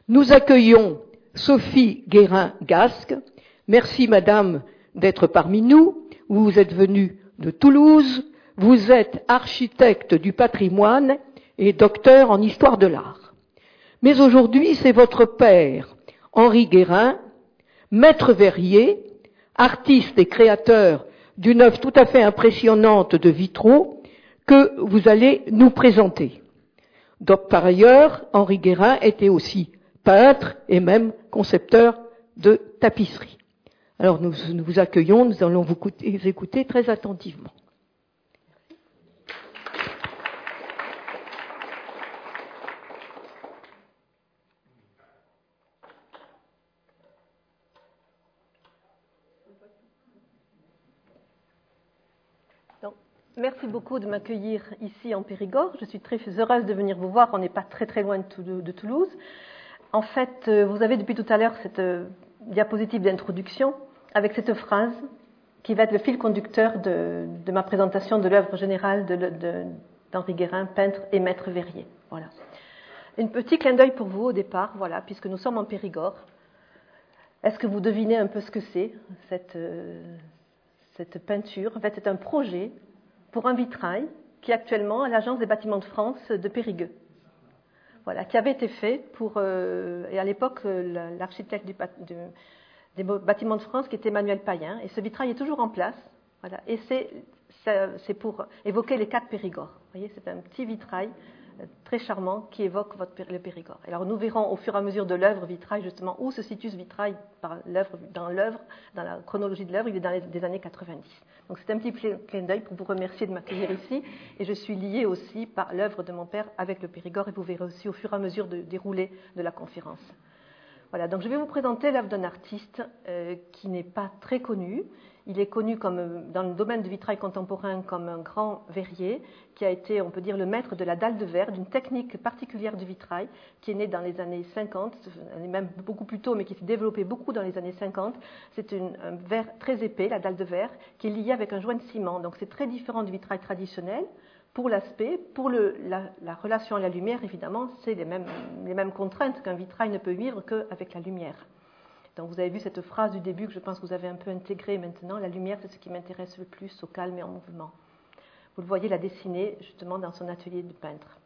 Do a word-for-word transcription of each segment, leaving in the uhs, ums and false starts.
Nous accueillons Sophie Guérin-Gasque. Merci madame d'être parmi nous. Vous êtes venue de Toulouse. Vous êtes architecte du patrimoine et docteur en histoire de l'art. Mais aujourd'hui, c'est votre père, Henri Guérin, maître verrier, artiste et créateur d'une œuvre tout à fait impressionnante de vitraux que vous allez nous présenter. Donc, par ailleurs, Henri Guérin était aussi peintre et même concepteur de tapisserie. Alors nous, nous vous accueillons, nous allons vous écouter très attentivement. Merci beaucoup de m'accueillir ici en Périgord. Je suis très heureuse de venir vous voir. On n'est pas très très loin de Toulouse. En fait, vous avez depuis tout à l'heure cette diapositive d'introduction avec cette phrase qui va être le fil conducteur de, de ma présentation de l'œuvre générale de, de, d'Henri Guérin, peintre et maître verrier. Voilà. Un petit clin d'œil pour vous au départ, voilà, puisque nous sommes en Périgord. Est-ce que vous devinez un peu ce que c'est, cette, cette peinture? En fait, c'est un projet pour un vitrail qui est actuellement à l'Agence des bâtiments de France de Périgueux. Voilà, qui avait été fait pour, euh, et à l'époque, l'architecte du, du, des bâtiments de France qui était Emmanuel Payen, et ce vitrail est toujours en place, voilà, et c'est, c'est pour évoquer les quatre Périgord. Vous voyez, c'est un petit vitrail très charmant qui évoque votre, le Périgord. Alors nous verrons au fur et à mesure de l'œuvre vitrail justement où se situe ce vitrail par l'œuvre, dans l'œuvre, dans la chronologie de l'œuvre, il est dans les des années quatre-vingt-dix. Donc c'est un petit clin d'œil pour vous remercier de m'accueillir ici, et je suis liée aussi par l'œuvre de mon père avec le Périgord, et vous verrez aussi au fur et à mesure de dérouler de la conférence. Voilà, donc je vais vous présenter l'œuvre d'un artiste euh, qui n'est pas très connu. Il est connu comme, dans le domaine du vitrail contemporain comme un grand verrier qui a été, on peut dire, le maître de la dalle de verre, d'une technique particulière du vitrail qui est née dans les années cinquante, même beaucoup plus tôt, mais qui s'est développée beaucoup dans les années cinquante. C'est une, un verre très épais, la dalle de verre, qui est liée avec un joint de ciment. Donc c'est très différent du vitrail traditionnel. Pour l'aspect, pour le, la, la relation à la lumière, évidemment, c'est les mêmes, les mêmes contraintes qu'un vitrail ne peut vivre qu'avec la lumière. Donc vous avez vu cette phrase du début que je pense que vous avez un peu intégrée maintenant. La lumière, c'est ce qui m'intéresse le plus, au calme et en mouvement. Vous le voyez la dessiner justement dans son atelier de peintre.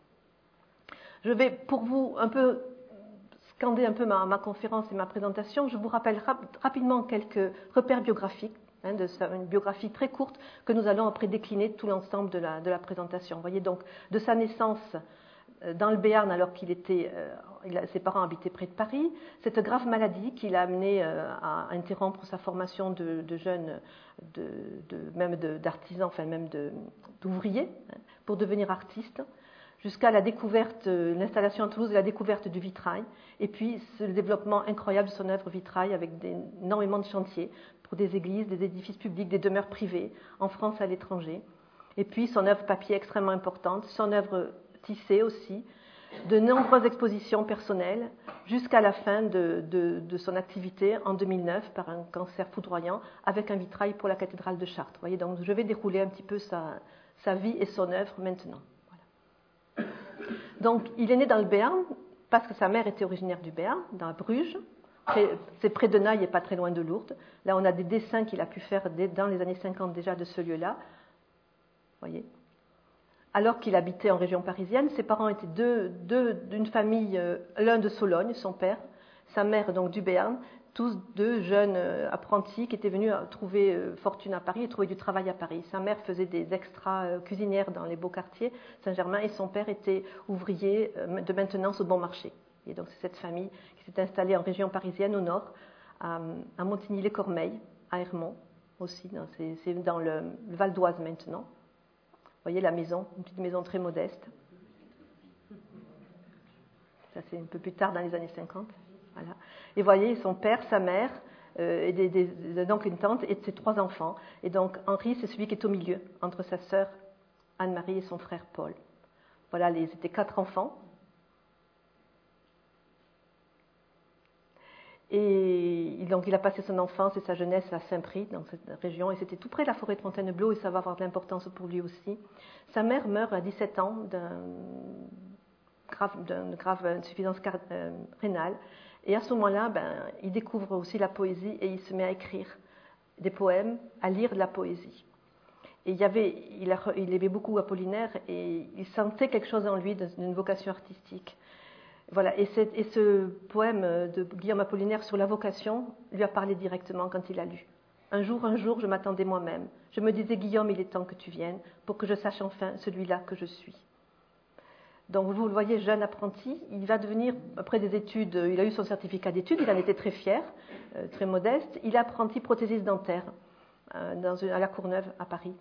Je vais, pour vous un peu scander un peu ma, ma conférence et ma présentation, je vous rappelle rap, rapidement quelques repères biographiques. Hein, de sa, une biographie très courte que nous allons après décliner tout l'ensemble de la, de la présentation. Vous voyez donc de sa naissance euh, dans le Béarn alors qu'il était, euh, il a, ses parents habitaient près de Paris, cette grave maladie qui l'a amené euh, à interrompre sa formation de, de jeune, de, de, même de, d'artisan, enfin même de, d'ouvrier, hein, pour devenir artiste, jusqu'à la découverte, euh, l'installation à Toulouse et la découverte du vitrail, et puis ce, le développement incroyable de son œuvre vitrail avec des, énormément de chantiers pour des églises, des édifices publics, des demeures privées, en France et à l'étranger. Et puis son œuvre papier extrêmement importante, son œuvre tissée aussi, de nombreuses expositions personnelles, jusqu'à la fin de, de, de son activité en deux mille neuf par un cancer foudroyant, avec un vitrail pour la cathédrale de Chartres. Vous voyez, donc je vais dérouler un petit peu sa, sa vie et son œuvre maintenant. Voilà. Donc il est né dans le Béarn, parce que sa mère était originaire du Béarn, dans Bruges. C'est près de Naï et pas très loin de Lourdes. Là, on a des dessins qu'il a pu faire dans les années cinquante déjà de ce lieu-là. Voyez. Alors qu'il habitait en région parisienne, ses parents étaient deux, deux d'une famille, euh, l'un de Sologne, son père, sa mère donc du Béarn, tous deux jeunes euh, apprentis qui étaient venus trouver euh, fortune à Paris et trouver du travail à Paris. Sa mère faisait des extras euh, cuisinières dans les beaux quartiers Saint-Germain et son père était ouvrier euh, de maintenance au bon marché. Et donc c'est cette famille qui s'est installée en région parisienne au nord, à, à Montigny-les-Cormeilles, à Hermont aussi, c'est, c'est dans le, le Val d'Oise maintenant. Vous voyez la maison, une petite maison très modeste. Ça c'est un peu plus tard dans les années cinquante. Voilà. Et vous voyez son père, sa mère, euh, et des, des, donc une tante et ses trois enfants. Et donc Henri c'est celui qui est au milieu, entre sa sœur Anne-Marie et son frère Paul. Voilà, ils étaient quatre enfants. Et donc il a passé son enfance et sa jeunesse à Saint-Prix, dans cette région, et c'était tout près de la forêt de Fontainebleau, et ça va avoir de l'importance pour lui aussi. Sa mère meurt à dix-sept ans d'un grave, d'une grave insuffisance car- euh, rénale. Et à ce moment-là, ben, il découvre aussi la poésie et il se met à écrire des poèmes, à lire de la poésie. Et il, y avait, il, a, il aimait beaucoup Apollinaire et il sentait quelque chose en lui d'une vocation artistique. Voilà. Et, et ce poème de Guillaume Apollinaire sur la vocation lui a parlé directement quand il l'a lu. Un jour, un jour, je m'attendais moi-même. Je me disais, Guillaume, il est temps que tu viennes pour que je sache enfin celui-là que je suis. Donc vous le voyez, jeune apprenti, il va devenir, après des études, il a eu son certificat d'études, il en était très fier, euh, très modeste. Il est apprenti prothésiste dentaire euh, dans une, à la Courneuve, à Paris.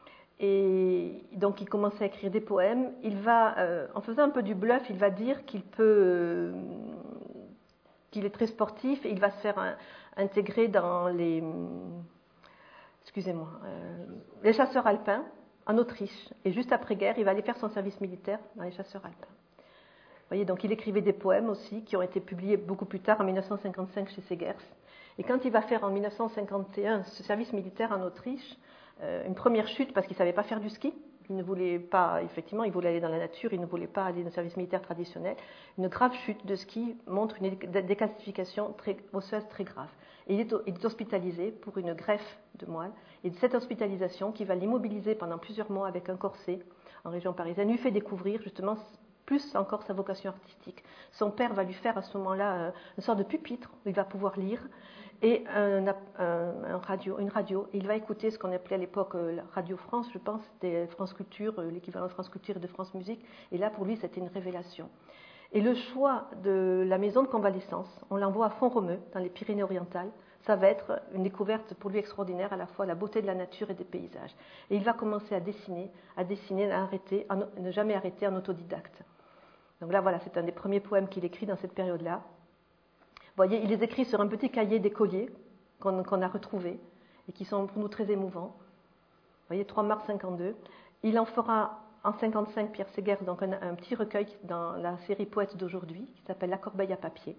Et donc il commence à écrire des poèmes. Il va, euh, en faisant un peu du bluff, il va dire qu'il peut, euh, qu'il est très sportif et il va se faire un, intégrer dans les, excusez-moi, euh, les chasseurs alpins en Autriche. Et juste après-guerre, il va aller faire son service militaire dans les chasseurs alpins. Vous voyez, donc il écrivait des poèmes aussi qui ont été publiés beaucoup plus tard, en mille neuf cent cinquante-cinq, chez Segers. Et quand il va faire en mille neuf cent cinquante et un ce service militaire en Autriche, euh, une première chute parce qu'il ne savait pas faire du ski, il ne voulait pas, effectivement, il voulait aller dans la nature, il ne voulait pas aller dans le service militaire traditionnel. Une grave chute de ski montre une décalcification très, osseuse très grave. Et il est, il est hospitalisé pour une greffe de moelle. Et cette hospitalisation, qui va l'immobiliser pendant plusieurs mois avec un corset en région parisienne, lui fait découvrir justement plus encore sa vocation artistique. Son père va lui faire à ce moment-là une sorte de pupitre où il va pouvoir lire et un, un, un radio, une radio. Et il va écouter ce qu'on appelait à l'époque Radio France, je pense, des France Culture, l'équivalent de France Culture et de France Musique. Et là, pour lui, c'était une révélation. Et le choix de la maison de convalescence, on l'envoie à Font-Romeu, dans les Pyrénées-Orientales. Ça va être une découverte pour lui extraordinaire, à la fois la beauté de la nature et des paysages. Et il va commencer à dessiner, à dessiner, à arrêter, à ne jamais arrêter en autodidacte. Donc là, voilà, c'est un des premiers poèmes qu'il écrit dans cette période-là. Vous voyez, il les écrit sur un petit cahier d'écolier qu'on, qu'on a retrouvé et qui sont pour nous très émouvants. Vous voyez, trois mars cinquante-deux. Il en fera en cinquante-cinq, Pierre Segers, donc un, un petit recueil dans la série Poètes d'aujourd'hui qui s'appelle La Corbeille à papier.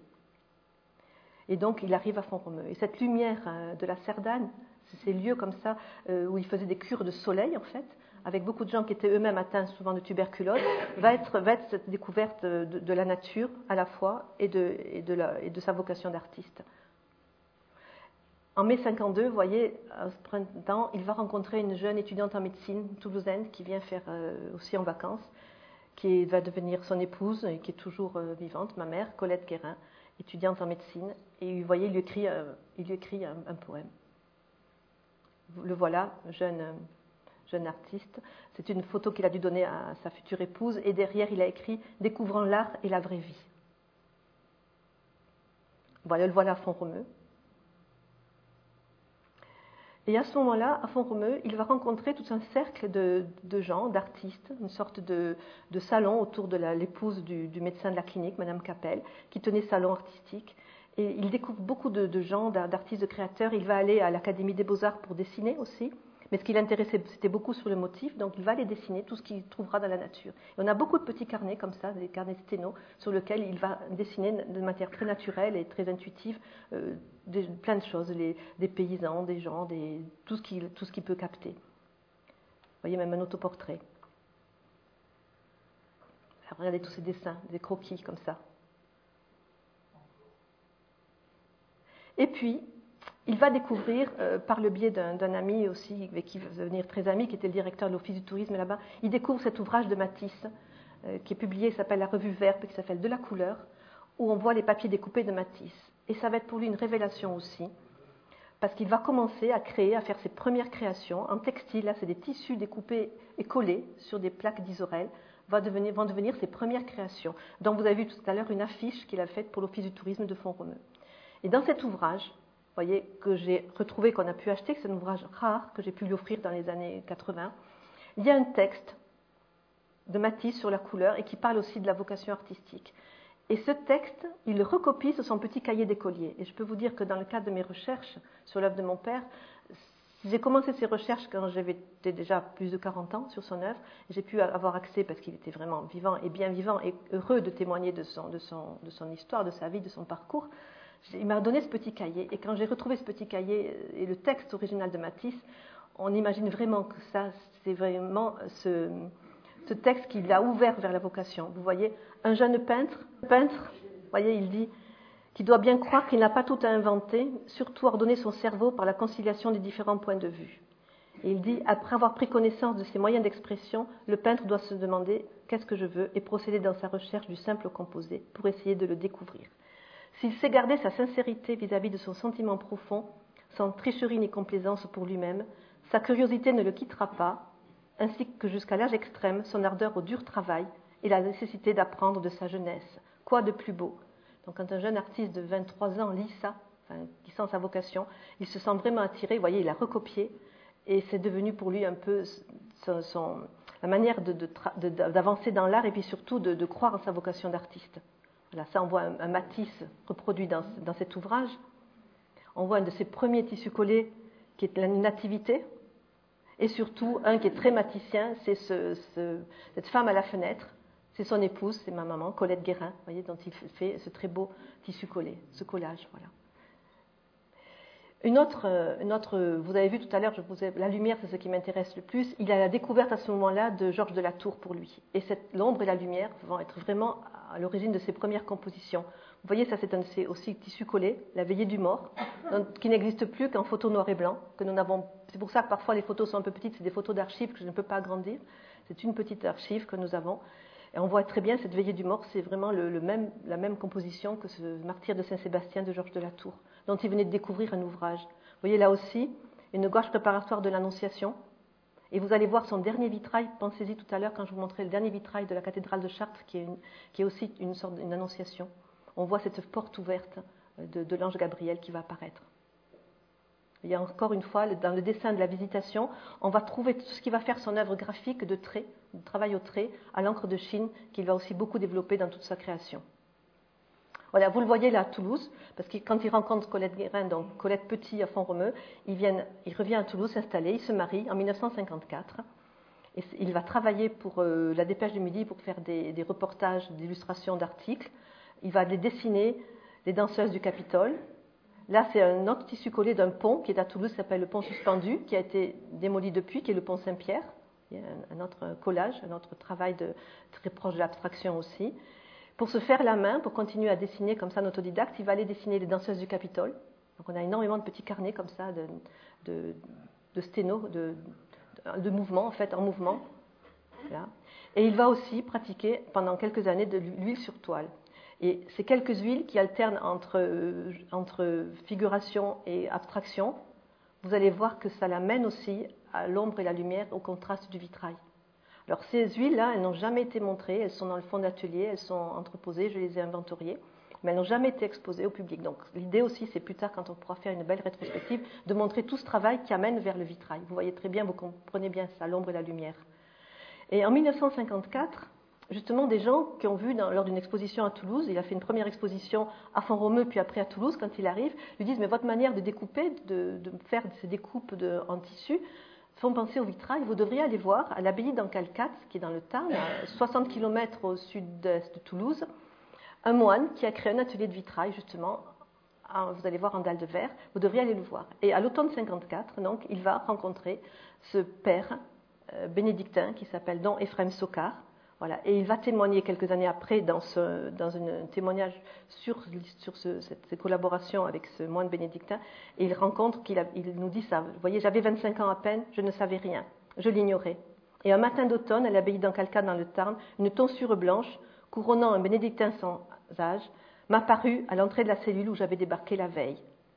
Et donc, il arrive à Font-Romeu. Et cette lumière de la Cerdagne, ces lieux comme ça, où il faisait des cures de soleil, en fait, avec beaucoup de gens qui étaient eux-mêmes atteints souvent de tuberculose, va être, va être cette découverte de, de la nature à la fois et de, et de, la, et de sa vocation d'artiste. En mai cinquante-deux, vous voyez, à ce printemps, il va rencontrer une jeune étudiante en médecine toulousaine qui vient faire euh, aussi en vacances, qui va devenir son épouse et qui est toujours euh, vivante, ma mère, Colette Guérin, étudiante en médecine. Et vous voyez, il lui écrit, euh, il lui écrit un, un poème. Le voilà, jeune... Euh, jeune artiste. C'est une photo qu'il a dû donner à sa future épouse et derrière il a écrit « Découvrant l'art et la vraie vie ». Voilà, le voilà à Font-Romeu. Et à ce moment-là, à Font-Romeu, il va rencontrer tout un cercle de, de gens, d'artistes, une sorte de, de salon autour de la, l'épouse du, du médecin de la clinique, Madame Capel, qui tenait salon artistique. Et il découvre beaucoup de, de gens, d'artistes, de créateurs. Il va aller à l'Académie des Beaux-Arts pour dessiner aussi. Mais ce qui l'intéressait, c'était beaucoup sur le motif, donc il va aller dessiner tout ce qu'il trouvera dans la nature. Et on a beaucoup de petits carnets comme ça, des carnets sténo, sur lesquels il va dessiner de manière très naturelle et très intuitive euh, des, plein de choses, les, des paysans, des gens, des, tout, ce qu'il, tout ce qu'il peut capter. Vous voyez, même un autoportrait. Alors, regardez tous ces dessins, des croquis comme ça. Et puis, il va découvrir, euh, par le biais d'un, d'un ami aussi, avec qui il va devenir très ami, qui était le directeur de l'Office du tourisme là-bas, il découvre cet ouvrage de Matisse, euh, qui est publié, il s'appelle La Revue Verbe, qui s'appelle De la couleur, où on voit les papiers découpés de Matisse. Et ça va être pour lui une révélation aussi, parce qu'il va commencer à créer, à faire ses premières créations en textile. Là, c'est des tissus découpés et collés sur des plaques d'isorel, va devenir, vont devenir ses premières créations. Donc vous avez vu tout à l'heure une affiche qu'il a faite pour l'Office du tourisme de Font-Romeu. Et dans cet ouvrage, vous voyez, que j'ai retrouvé, qu'on a pu acheter, que c'est un ouvrage rare, que j'ai pu lui offrir dans les années quatre-vingts, il y a un texte de Matisse sur la couleur et qui parle aussi de la vocation artistique. Et ce texte, il le recopie sur son petit cahier d'écolier. Et je peux vous dire que dans le cadre de mes recherches sur l'œuvre de mon père, j'ai commencé ces recherches quand j'avais déjà plus de quarante ans sur son œuvre. J'ai pu avoir accès, parce qu'il était vraiment vivant et bien vivant et heureux de témoigner de son, de son, de son histoire, de sa vie, de son parcours. Il m'a donné ce petit cahier, et quand j'ai retrouvé ce petit cahier et le texte original de Matisse, on imagine vraiment que ça, c'est vraiment ce, ce texte qui l'a ouvert vers la vocation. Vous voyez, un jeune peintre, peintre, vous voyez, il dit qu'il doit bien croire qu'il n'a pas tout à inventer, surtout ordonner son cerveau par la conciliation des différents points de vue. Et il dit, après avoir pris connaissance de ses moyens d'expression, le peintre doit se demander qu'est-ce que je veux et procéder dans sa recherche du simple composé pour essayer de le découvrir. S'il sait garder sa sincérité vis-à-vis de son sentiment profond, sans tricherie ni complaisance pour lui-même, sa curiosité ne le quittera pas, ainsi que jusqu'à l'âge extrême, son ardeur au dur travail et la nécessité d'apprendre de sa jeunesse. Quoi de plus beau? Donc quand un jeune artiste de vingt-trois ans lit ça, enfin, qui sent sa vocation, il se sent vraiment attiré, vous voyez, il a recopié, et c'est devenu pour lui un peu son, son, la manière de, de, de, d'avancer dans l'art et puis surtout de, de croire en sa vocation d'artiste. Voilà, ça on voit un, un Matisse reproduit dans, dans cet ouvrage. On voit un de ses premiers tissus collés qui est la nativité, et surtout un qui est très maticien, c'est ce, ce, cette femme à la fenêtre. C'est son épouse, c'est ma maman, Colette Guérin, vous voyez, dont il fait ce très beau tissu collé, ce collage, voilà. Une autre, une autre, vous avez vu tout à l'heure, je vous ai, la lumière, c'est ce qui m'intéresse le plus. Il a la découverte à ce moment-là de Georges de la Tour pour lui. Et cette, l'ombre et la lumière vont être vraiment à l'origine de ses premières compositions. Vous voyez, ça c'est un de ces aussi tissus collés, La Veillée du Mort, donc, qui n'existe plus qu'en photo noir et blanc. Que nous n'avons, c'est pour ça que parfois les photos sont un peu petites, c'est des photos d'archives que je ne peux pas agrandir. C'est une petite archive que nous avons. Et on voit très bien cette Veillée du Mort, c'est vraiment le, le même, la même composition que ce Martyr de Saint-Sébastien de Georges de la Tour, dont il venait de découvrir un ouvrage. Vous voyez là aussi une gouache préparatoire de l'Annonciation. Et vous allez voir son dernier vitrail, pensez-y tout à l'heure quand je vous montrais le dernier vitrail de la cathédrale de Chartres, qui est, une, qui est aussi une sorte d'une Annonciation. On voit cette porte ouverte de, de l'ange Gabriel qui va apparaître. Il y a encore une fois, dans le dessin de la Visitation, on va trouver tout ce qui va faire son œuvre graphique de trait, de travail au trait, à l'encre de Chine, qu'il va aussi beaucoup développer dans toute sa création. Voilà, vous le voyez là à Toulouse, parce que quand il rencontre Colette Guérin, donc Colette Petit à Font-Romeu, il, vient, il revient à Toulouse s'installer, il se marie en mille neuf cent cinquante-quatre, et il va travailler pour euh, la Dépêche du Midi pour faire des, des reportages, des illustrations d'articles. Il va les dessiner, les danseuses du Capitole. Là, c'est un autre tissu collé d'un pont qui est à Toulouse, qui s'appelle le pont suspendu, qui a été démoli depuis, qui est le pont Saint-Pierre. Il y a un, un autre collage, un autre travail de, très proche de l'abstraction aussi. Pour se faire la main, pour continuer à dessiner comme ça en autodidacte, il va aller dessiner les danseuses du Capitole. Donc on a énormément de petits carnets comme ça, de, de, de sténo, de, de mouvements, en fait, en mouvement. Là. Et il va aussi pratiquer pendant quelques années de l'huile sur toile. Et ces quelques huiles qui alternent entre, entre figuration et abstraction, vous allez voir que ça l'amène aussi à l'ombre et la lumière, au contraste du vitrail. Alors ces huiles-là, elles n'ont jamais été montrées, elles sont dans le fond d'atelier, elles sont entreposées, je les ai inventoriées, mais elles n'ont jamais été exposées au public. Donc l'idée aussi, c'est plus tard, quand on pourra faire une belle rétrospective, de montrer tout ce travail qui amène vers le vitrail. Vous voyez très bien, vous comprenez bien ça, l'ombre et la lumière. Et en mille neuf cent cinquante-quatre, justement, des gens qui ont vu dans, lors d'une exposition à Toulouse, il a fait une première exposition à Font-Romeu, puis après à Toulouse, quand il arrive, lui disent, mais votre manière de découper, de, de faire ces découpes de, en tissu, font penser au vitrail. Vous devriez aller voir à l'abbaye d'Ancalcat, qui est dans le Tarn, à soixante kilomètres au sud-est de Toulouse, un moine qui a créé un atelier de vitrail, justement, en, vous allez voir en dalle de verre, vous devriez aller le voir. Et à l'automne cinquante-quatre, donc, il va rencontrer ce père euh, bénédictin qui s'appelle Don Ephraim Sokar. Voilà. Et il va témoigner quelques années après dans, ce, dans un témoignage sur, sur ce, cette, cette collaboration avec ce moine bénédictin. Et il rencontre qu'il a, il nous dit ça. Vous voyez, j'avais vingt-cinq ans à peine, je ne savais rien, je l'ignorais. Et un matin d'automne, à l'abbaye d'Ancalcat dans le Tarn, une tonsure blanche, couronnant un bénédictin sans âge, m'apparut à l'entrée de la cellule où j'avais débarqué la veille.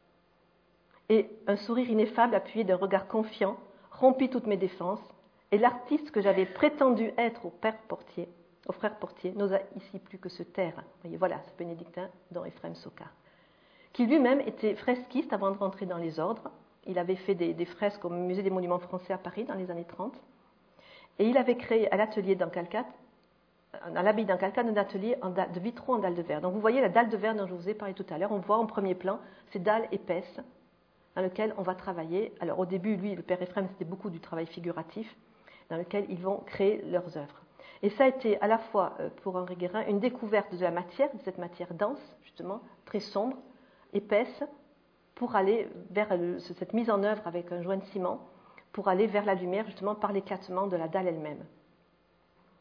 Et un sourire ineffable appuyé d'un regard confiant rompit toutes mes défenses. Et l'artiste que j'avais prétendu être au père Portier, au frère Portier, n'osa ici plus que se taire. Vous voyez, voilà, ce bénédictin Don Ephraim Sokar, qui lui-même était fresquiste avant de rentrer dans les ordres. Il avait fait des, des fresques au Musée des Monuments Français à Paris dans les années trente. Et il avait créé à l'atelier d'Ancalcat, à l'abbaye d'Ancalcat, un atelier en dalle, de vitraux en dalle de verre. Donc vous voyez la dalle de verre dont je vous ai parlé tout à l'heure. On voit en premier plan ces dalles épaisses dans lesquelles on va travailler. Alors au début, lui, le père Ephraim, c'était beaucoup du travail figuratif, dans lequel ils vont créer leurs œuvres. Et ça a été à la fois, pour Henri Guérin, une découverte de la matière, de cette matière dense, justement, très sombre, épaisse, pour aller vers le, cette mise en œuvre avec un joint de ciment, pour aller vers la lumière, justement, par l'éclatement de la dalle elle-même.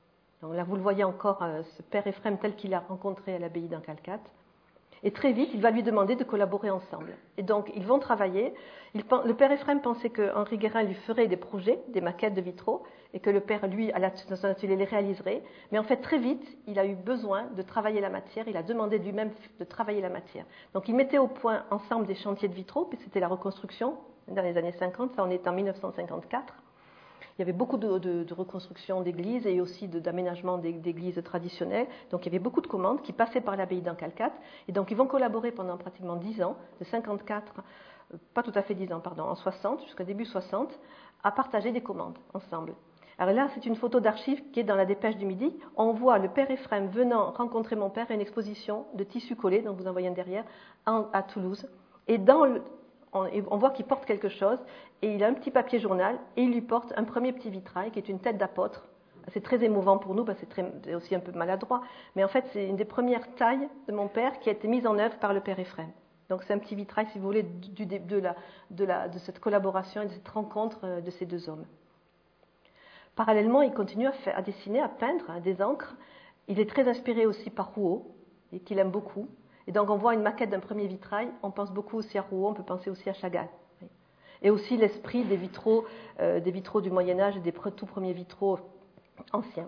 Donc là, vous le voyez encore, ce père Ephrem tel qu'il l'a rencontré à l'abbaye d'Ancalcat. Et très vite, il va lui demander de collaborer ensemble. Et donc, ils vont travailler. Il, le père Ephrem pensait que Henri Guérin lui ferait des projets, des maquettes de vitraux, et que le père, lui, à la, dans son atelier, les réaliserait. Mais en fait, très vite, il a eu besoin de travailler la matière. Il a demandé lui-même de travailler la matière. Donc, ils mettaient au point ensemble des chantiers de vitraux, puis c'était la reconstruction dans les années cinquante. Ça, on est en mille neuf cent cinquante-quatre. Il y avait beaucoup de, de, de reconstruction d'églises et aussi de, d'aménagement d'églises traditionnelles. Donc il y avait beaucoup de commandes qui passaient par l'abbaye d'Ancalcat. Et donc ils vont collaborer pendant pratiquement dix ans, de cinquante-quatre, pas tout à fait dix ans, pardon, en soixante jusqu'à début soixante, à partager des commandes ensemble. Alors là, c'est une photo d'archive qui est dans la Dépêche du Midi. On voit le père Ephrem venant rencontrer mon père à une exposition de tissus collés, donc vous en voyez un derrière, en, à Toulouse. Et dans le, on, on voit qu'il porte quelque chose. Et il a un petit papier journal et il lui porte un premier petit vitrail qui est une tête d'apôtre. C'est très émouvant pour nous parce que c'est, très, c'est aussi un peu maladroit. Mais en fait, c'est une des premières tailles de mon père qui a été mise en œuvre par le père Ephrem. Donc c'est un petit vitrail, si vous voulez, du, de, la, de, la, de cette collaboration et de cette rencontre de ces deux hommes. Parallèlement, il continue à, faire, à dessiner, à peindre à des encres. Il est très inspiré aussi par Rouault, et qu'il aime beaucoup. Et donc on voit une maquette d'un premier vitrail. On pense beaucoup aussi à Rouault, on peut penser aussi à Chagall. Et aussi l'esprit des vitraux, euh, des vitraux du Moyen-Âge et des tout premiers vitraux anciens,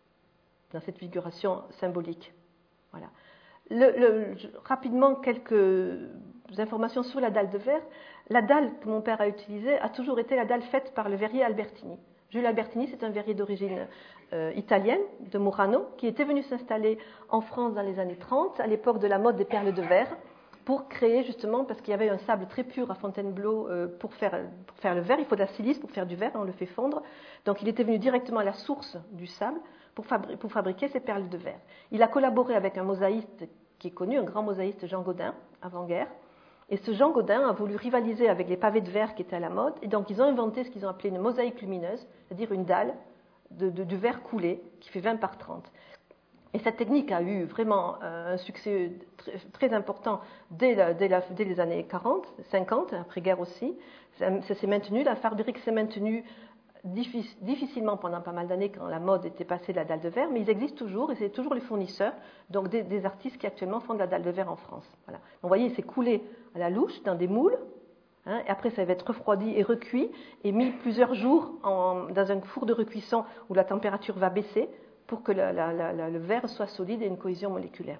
dans cette figuration symbolique. Voilà. Le, le, rapidement, quelques informations sur la dalle de verre. La dalle que mon père a utilisée a toujours été la dalle faite par le verrier Albertini. Jules Albertini, c'est un verrier d'origine euh, italienne, de Murano, qui était venu s'installer en France dans les années trente, à l'époque de la mode des perles de verre, pour créer justement, parce qu'il y avait un sable très pur à Fontainebleau euh, pour, faire, pour faire le verre, il faut de la silice pour faire du verre, on le fait fondre. Donc il était venu directement à la source du sable pour, fabri- pour fabriquer ces perles de verre. Il a collaboré avec un mosaïste qui est connu, un grand mosaïste, Jean Gaudin, avant-guerre. Et ce Jean Gaudin a voulu rivaliser avec les pavés de verre qui étaient à la mode, et donc ils ont inventé ce qu'ils ont appelé une mosaïque lumineuse, c'est-à-dire une dalle de, de, de verre coulé qui fait vingt par trente. Et cette technique a eu vraiment un succès très, très important dès, la, dès, la, dès les années quarante, cinquante, après-guerre aussi. Ça, ça s'est maintenu, la fabrique s'est maintenue difficilement pendant pas mal d'années quand la mode était passée de la dalle de verre, mais ils existent toujours et c'est toujours les fournisseurs, donc des, des artistes qui actuellement font de la dalle de verre en France. Voilà. Donc, vous voyez, c'est coulé à la louche dans des moules, hein, et après ça va être refroidi et recuit et mis plusieurs jours en, dans un four de recuisson où la température va baisser pour que la, la, la, le verre soit solide et une cohésion moléculaire.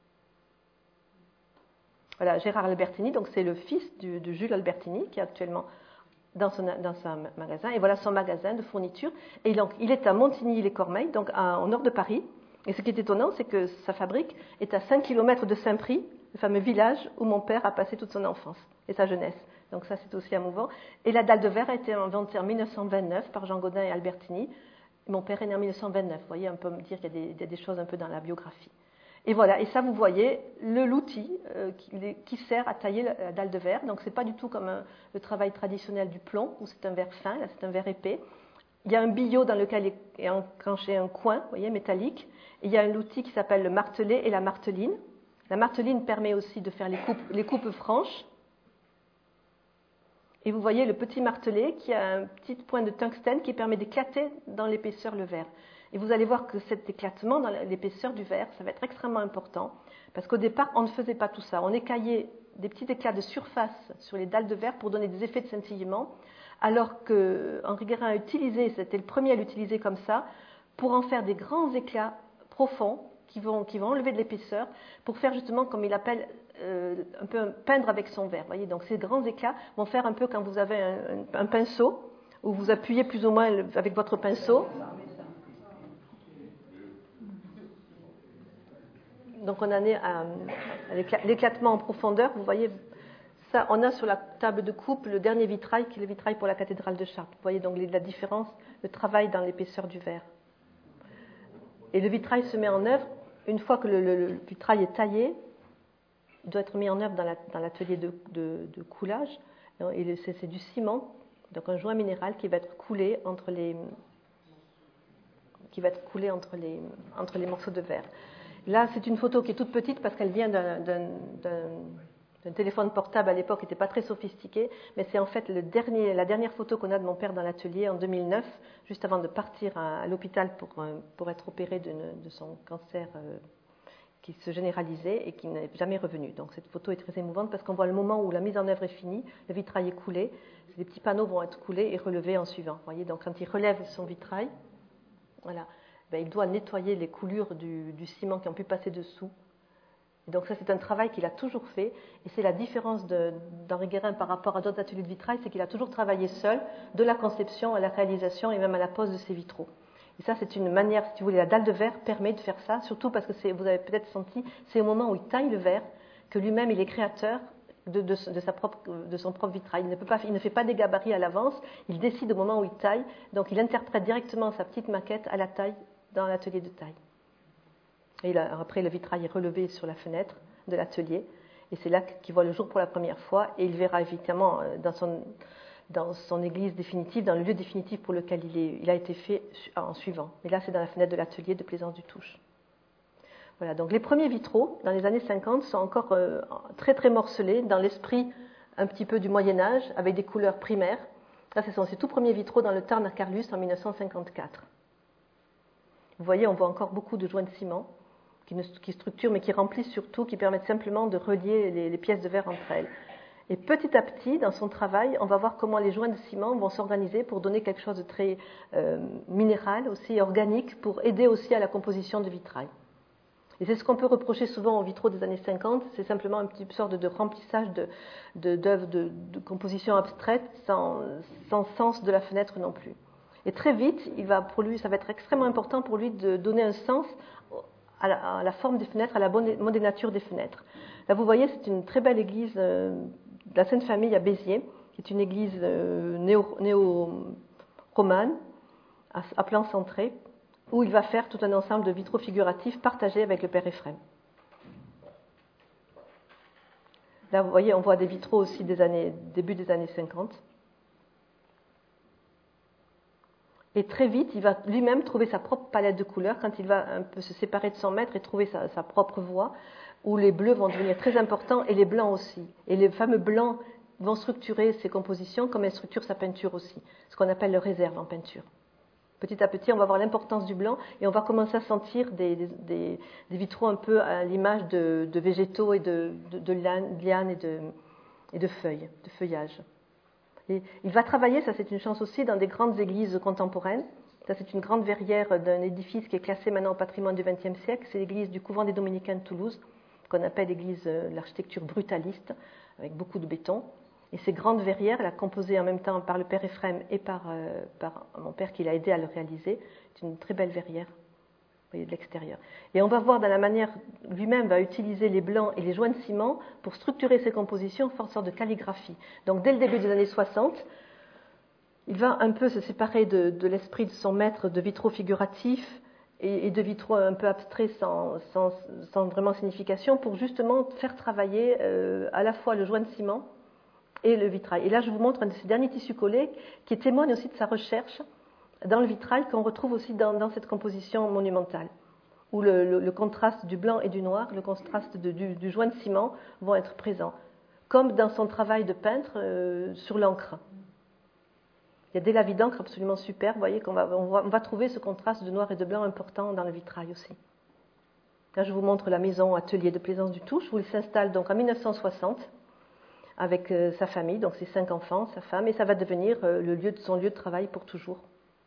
Voilà, Gérard Albertini, donc c'est le fils du, de Jules Albertini qui est actuellement dans son, dans son magasin. Et voilà son magasin de fourniture. Et donc, il est à Montigny-les-Cormeilles, donc à, au nord de Paris. Et ce qui est étonnant, c'est que sa fabrique est à cinq kilomètres de Saint-Prix, le fameux village où mon père a passé toute son enfance et sa jeunesse. Donc ça, c'est aussi émouvant. Et la dalle de verre a été inventée en mille neuf cent vingt-neuf par Jean Gaudin et Albertini. Et mon père est né en mille neuf cent vingt-neuf. Vous voyez, on peut me dire qu'il y a des, il y a des choses un peu dans la biographie. Et voilà, et ça vous voyez, le, l'outil euh, qui, qui sert à tailler la, la dalle de verre. Donc c'est pas du tout comme un, le travail traditionnel du plomb, où c'est un verre fin, là c'est un verre épais. Il y a un billot dans lequel est enclenché un coin, vous voyez, métallique. Et il y a un outil qui s'appelle le martelet et la marteline. La marteline permet aussi de faire les coupes, les coupes franches. Et vous voyez le petit martelet qui a un petit point de tungstène qui permet d'éclater dans l'épaisseur le verre. Et vous allez voir que cet éclatement dans l'épaisseur du verre, ça va être extrêmement important, parce qu'au départ, on ne faisait pas tout ça. On écaillait des petits éclats de surface sur les dalles de verre pour donner des effets de scintillement, alors que Henri Guérin a utilisé, c'était le premier à l'utiliser comme ça, pour en faire des grands éclats profonds qui vont, qui vont enlever de l'épaisseur, pour faire justement, comme il appelle, euh, un peu peindre avec son verre. Voyez, donc ces grands éclats vont faire un peu quand vous avez un, un, un pinceau, où vous appuyez plus ou moins avec votre pinceau. Donc on en est à, à l'éclatement en profondeur. Vous voyez, ça, on a sur la table de coupe le dernier vitrail, qui est le vitrail pour la cathédrale de Chartres. Vous voyez donc la différence, le travail dans l'épaisseur du verre. Et le vitrail se met en œuvre, une fois que le, le, le vitrail est taillé, il doit être mis en œuvre dans, la, dans l'atelier de, de, de coulage. Et c'est, c'est du ciment, donc un joint minéral qui va être coulé entre les, qui va être coulé entre les, entre les morceaux de verre. Là, c'est une photo qui est toute petite parce qu'elle vient d'un, d'un, d'un, Un téléphone portable à l'époque n'était pas très sophistiqué, mais c'est en fait le dernier, la dernière photo qu'on a de mon père dans l'atelier en deux mille neuf, juste avant de partir à, à l'hôpital pour, pour être opéré de, de son cancer euh, qui se généralisait et qui n'est jamais revenu. Donc cette photo est très émouvante parce qu'on voit le moment où la mise en œuvre est finie, le vitrail est coulé, les petits panneaux vont être coulés et relevés en suivant. Vous voyez, donc quand il relève son vitrail, voilà, ben, il doit nettoyer les coulures du, du ciment qui ont pu passer dessous. Et donc ça, c'est un travail qu'il a toujours fait, et c'est la différence de, d'Henri Guérin par rapport à d'autres ateliers de vitrail, c'est qu'il a toujours travaillé seul, de la conception à la réalisation et même à la pose de ses vitraux. Et ça, c'est une manière, si vous voulez, la dalle de verre permet de faire ça, surtout parce que c'est, vous avez peut-être senti, c'est au moment où il taille le verre que lui-même, il est créateur de, de, de, sa propre, de son propre vitrail. Il ne, peut pas, il ne fait pas des gabarits à l'avance, il décide au moment où il taille, donc il interprète directement sa petite maquette à la taille dans l'atelier de taille. Et là, après, le vitrail est relevé sur la fenêtre de l'atelier, et c'est là qu'il voit le jour pour la première fois, et il verra évidemment dans son, dans son église définitive, dans le lieu définitif pour lequel il, est, il a été fait en suivant. Mais là, c'est dans la fenêtre de l'atelier de Plaisance-du-Touche. Voilà, donc les premiers vitraux, dans les années cinquante, sont encore euh, très très morcelés, dans l'esprit un petit peu du Moyen-Âge, avec des couleurs primaires. Là, ce sont ces tout premiers vitraux dans le Tarn à Carlus en mille neuf cent cinquante-quatre. Vous voyez, on voit encore beaucoup de joints de ciment, Qui, ne, qui structurent, mais qui remplissent surtout, qui permettent simplement de relier les, les pièces de verre entre elles. Et petit à petit, dans son travail, on va voir comment les joints de ciment vont s'organiser pour donner quelque chose de très euh, minéral, aussi organique, pour aider aussi à la composition du vitrail. Et c'est ce qu'on peut reprocher souvent aux vitraux des années cinquante, c'est simplement une petite sorte de, de remplissage de, de, d'œuvres de, de composition abstraite, sans, sans sens de la fenêtre non plus. Et très vite, il va, pour lui, ça va être extrêmement important pour lui de donner un sens à la, à la forme des fenêtres, à la modénature des fenêtres. Là, vous voyez, c'est une très belle église euh, de la Sainte Famille à Béziers, qui est une église euh, néo, néo-romane, à, à plan centré, où il va faire tout un ensemble de vitraux figuratifs partagés avec le Père Éphrem. Là, vous voyez, on voit des vitraux aussi des années, début des années cinquante. Et très vite, il va lui-même trouver sa propre palette de couleurs quand il va un peu se séparer de son maître et trouver sa, sa propre voie, où les bleus vont devenir très importants et les blancs aussi. Et les fameux blancs vont structurer ses compositions comme elle structure sa peinture aussi, ce qu'on appelle le réserve en peinture. Petit à petit, on va voir l'importance du blanc et on va commencer à sentir des, des, des, des vitraux un peu à l'image de, de végétaux et de, de, de lianes et de, et de feuilles, de feuillage. Et il va travailler, ça c'est une chance aussi, dans des grandes églises contemporaines. Ça c'est une grande verrière d'un édifice qui est classé maintenant au patrimoine du vingtième siècle. C'est l'église du couvent des Dominicains de Toulouse, qu'on appelle l'église de l'architecture brutaliste, avec beaucoup de béton. Et ces grandes verrières, elle a composé en même temps par le Père Éphrem et par, euh, par mon père qui l'a aidé à le réaliser. C'est une très belle verrière, vous voyez, de l'extérieur. Et on va voir dans la manière, lui-même va utiliser les blancs et les joints de ciment pour structurer ses compositions, faire une sorte de calligraphie. Donc dès le début des années soixante, il va un peu se séparer de, de l'esprit de son maître de vitraux figuratifs et, et de vitraux un peu abstraits sans, sans, sans vraiment signification pour justement faire travailler euh, à la fois le joint de ciment et le vitrail. Et là, je vous montre un de ces derniers tissus collés qui témoigne aussi de sa recherche dans le vitrail qu'on retrouve aussi dans, dans cette composition monumentale, où le, le, le contraste du blanc et du noir, le contraste de, du, du joint de ciment vont être présents, comme dans son travail de peintre euh, sur l'encre. Il y a des lavis d'encre absolument super, vous voyez qu'on va, on va, on va trouver ce contraste de noir et de blanc important dans le vitrail aussi. Là, je vous montre la maison atelier de Plaisance-du-Touche, où il s'installe donc en mille neuf cent soixante avec euh, sa famille, donc ses cinq enfants, sa femme, et ça va devenir euh, le lieu de son lieu de travail pour toujours.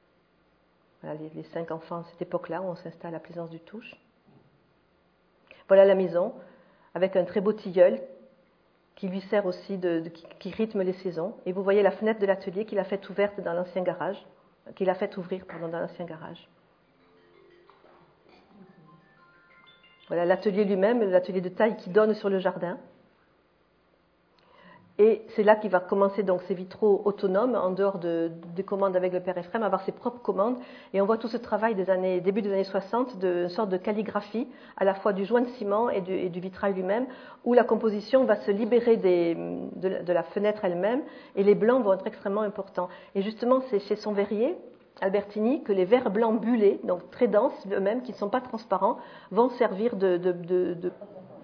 Voilà les, les cinq enfants à cette époque-là où on s'installe à Plaisance-du-Touche. Voilà la maison, avec un très beau tilleul qui lui sert aussi de, de qui, qui rythme les saisons. Et vous voyez la fenêtre de l'atelier qu'il a faite ouverte dans l'ancien garage, qu'il a fait ouvrir pardon, dans l'ancien garage. Voilà l'atelier lui-même, l'atelier de taille qui donne sur le jardin. Et c'est là qu'il va commencer donc ses vitraux autonomes, en dehors de, des commandes avec le Père Éphrem, à avoir ses propres commandes. Et on voit tout ce travail des années, début des années soixante, de une sorte de calligraphie, à la fois du joint de ciment et du, et du vitrail lui-même, où la composition va se libérer des, de, la, de la fenêtre elle-même, et les blancs vont être extrêmement importants. Et justement, c'est chez son verrier, Albertini, que les verres blancs bullés, donc très denses eux-mêmes, qui ne sont pas transparents, vont servir de... de, de, de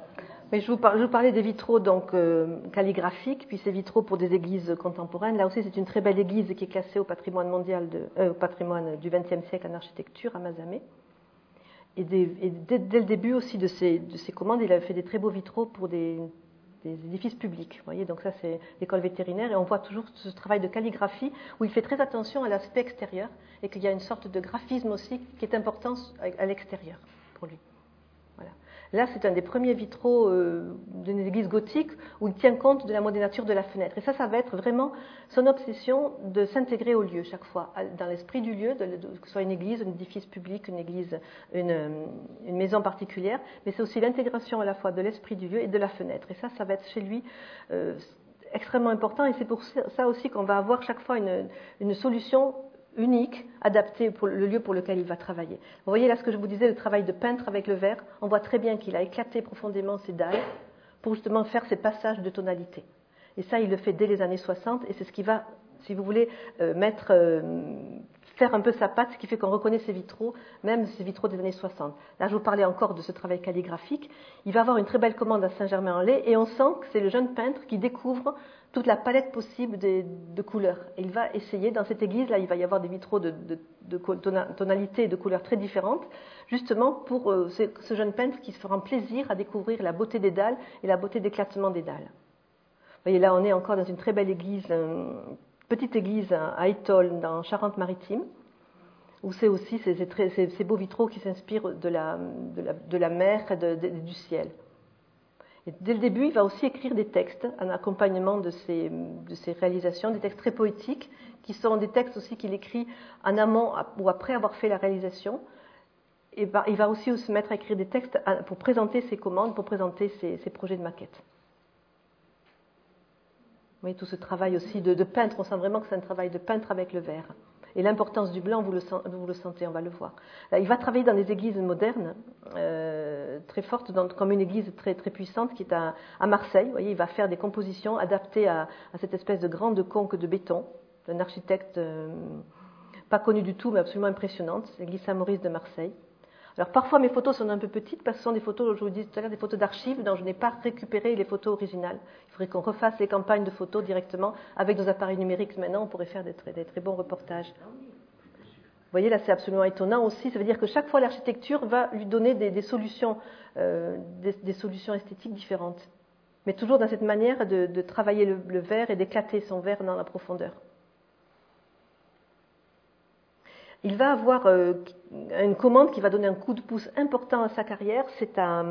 Mais je vous, par, je vous parlais des vitraux donc euh, calligraphiques, puis ces vitraux pour des églises contemporaines. Là aussi, c'est une très belle église qui est classée au patrimoine mondial, de, euh, au patrimoine du vingtième siècle en architecture à Mazamet. Et, des, et dès, dès le début aussi de ses, de ses commandes, il avait fait des très beaux vitraux pour des, des édifices publics. Vous voyez, donc ça c'est l'école vétérinaire, et on voit toujours ce travail de calligraphie où il fait très attention à l'aspect extérieur et qu'il y a une sorte de graphisme aussi qui est important à l'extérieur pour lui. Voilà. Là, c'est un des premiers vitraux euh, d'une église gothique où il tient compte de la modénature de la fenêtre. Et ça, ça va être vraiment son obsession de s'intégrer au lieu chaque fois, dans l'esprit du lieu, de, de, que ce soit une église, un édifice public, une église, une, une maison particulière, mais c'est aussi l'intégration à la fois de l'esprit du lieu et de la fenêtre. Et ça, ça va être chez lui euh, extrêmement important. Et c'est pour ça aussi qu'on va avoir chaque fois une, une solution unique, adapté pour le lieu pour lequel il va travailler. Vous voyez là ce que je vous disais, le travail de peintre avec le verre, on voit très bien qu'il a éclaté profondément ses dalles pour justement faire ces passages de tonalité. Et ça, il le fait dès les années soixante, et c'est ce qui va, si vous voulez, euh, mettre, euh, faire un peu sa patte, ce qui fait qu'on reconnaît ses vitraux, même ces vitraux des années soixante. Là, je vous parlais encore de ce travail calligraphique. Il va avoir une très belle commande à Saint-Germain-en-Laye, et on sent que c'est le jeune peintre qui découvre toute la palette possible de, de couleurs. Et il va essayer, dans cette église-là, il va y avoir des vitraux de, de, de tonalités et de couleurs très différentes, justement pour euh, ce, ce jeune peintre qui se fera plaisir à découvrir la beauté des dalles et la beauté d'éclatement des dalles. Vous voyez, là, on est encore dans une très belle église, une petite église à Étole, dans Charente-Maritime, où c'est aussi ces, ces, ces, ces beaux vitraux qui s'inspirent de la, de la, de la mer et de, de, du ciel. Et dès le début, il va aussi écrire des textes en accompagnement de ses, de ses réalisations, des textes très poétiques, qui sont des textes aussi qu'il écrit en amont ou après avoir fait la réalisation. Et il va aussi se mettre à écrire des textes pour présenter ses commandes, pour présenter ses, ses projets de maquette. Vous voyez, tout ce travail aussi de, de peintre, on sent vraiment que c'est un travail de peintre avec le verre. Et l'importance du blanc, vous le, vous le sentez, on va le voir. Là, il va travailler dans des églises modernes, euh, très fortes, dans, comme une église très, très puissante qui est à, à Marseille. Vous voyez, il va faire des compositions adaptées à, à cette espèce de grande conque de béton, d'un architecte euh, pas connu du tout, mais absolument impressionnante, c'est l'église Saint-Maurice de Marseille. Alors parfois mes photos sont un peu petites parce que ce sont des photos, je vous disais tout à l'heure, des photos d'archives dont je n'ai pas récupéré les photos originales. Il faudrait qu'on refasse les campagnes de photos directement avec nos appareils numériques. Maintenant, on pourrait faire des très, des très bons reportages. Vous voyez, là c'est absolument étonnant aussi. Ça veut dire que chaque fois l'architecture va lui donner des, des solutions, euh, des, des solutions esthétiques différentes. Mais toujours dans cette manière de, de travailler le, le verre et d'éclater son verre dans la profondeur. Il va avoir euh, une commande qui va donner un coup de pouce important à sa carrière. C'est à,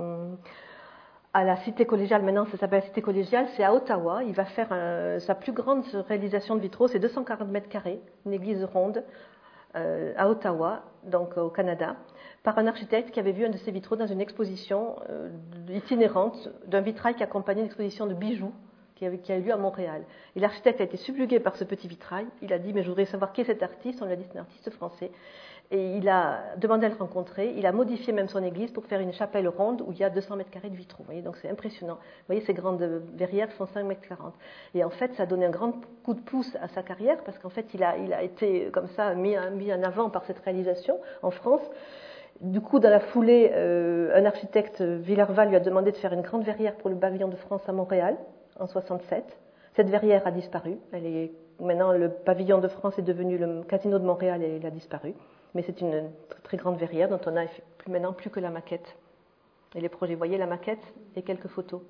à la cité collégiale, maintenant ça s'appelle la cité collégiale, c'est à Ottawa. Il va faire un, sa plus grande réalisation de vitraux, c'est deux cent quarante mètres carrés, une église ronde euh, à Ottawa, donc au Canada, par un architecte qui avait vu un de ses vitraux dans une exposition euh, itinérante d'un vitrail qui accompagnait une exposition de bijoux qui a eu lieu à Montréal. Et l'architecte a été subjugué par ce petit vitrail. Il a dit, mais je voudrais savoir qui est cet artiste. On lui a dit, c'est un artiste français. Et il a demandé à le rencontrer. Il a modifié même son église pour faire une chapelle ronde où il y a deux cents mètres carrés de vitraux. Vous voyez, donc c'est impressionnant. Vous voyez, ces grandes verrières font cinq mètres quarante. Et en fait, ça a donné un grand coup de pouce à sa carrière parce qu'en fait, il a, il a été comme ça mis, mis en avant par cette réalisation en France. Du coup, dans la foulée, euh, un architecte, Villerval, lui a demandé de faire une grande verrière pour le pavillon de France à Montréal en soixante-sept. Cette verrière a disparu. Elle est, maintenant, le pavillon de France est devenu le casino de Montréal et il a disparu. Mais c'est une très, très grande verrière dont on a plus, maintenant plus que la maquette. Et les projets, vous voyez la maquette et quelques photos.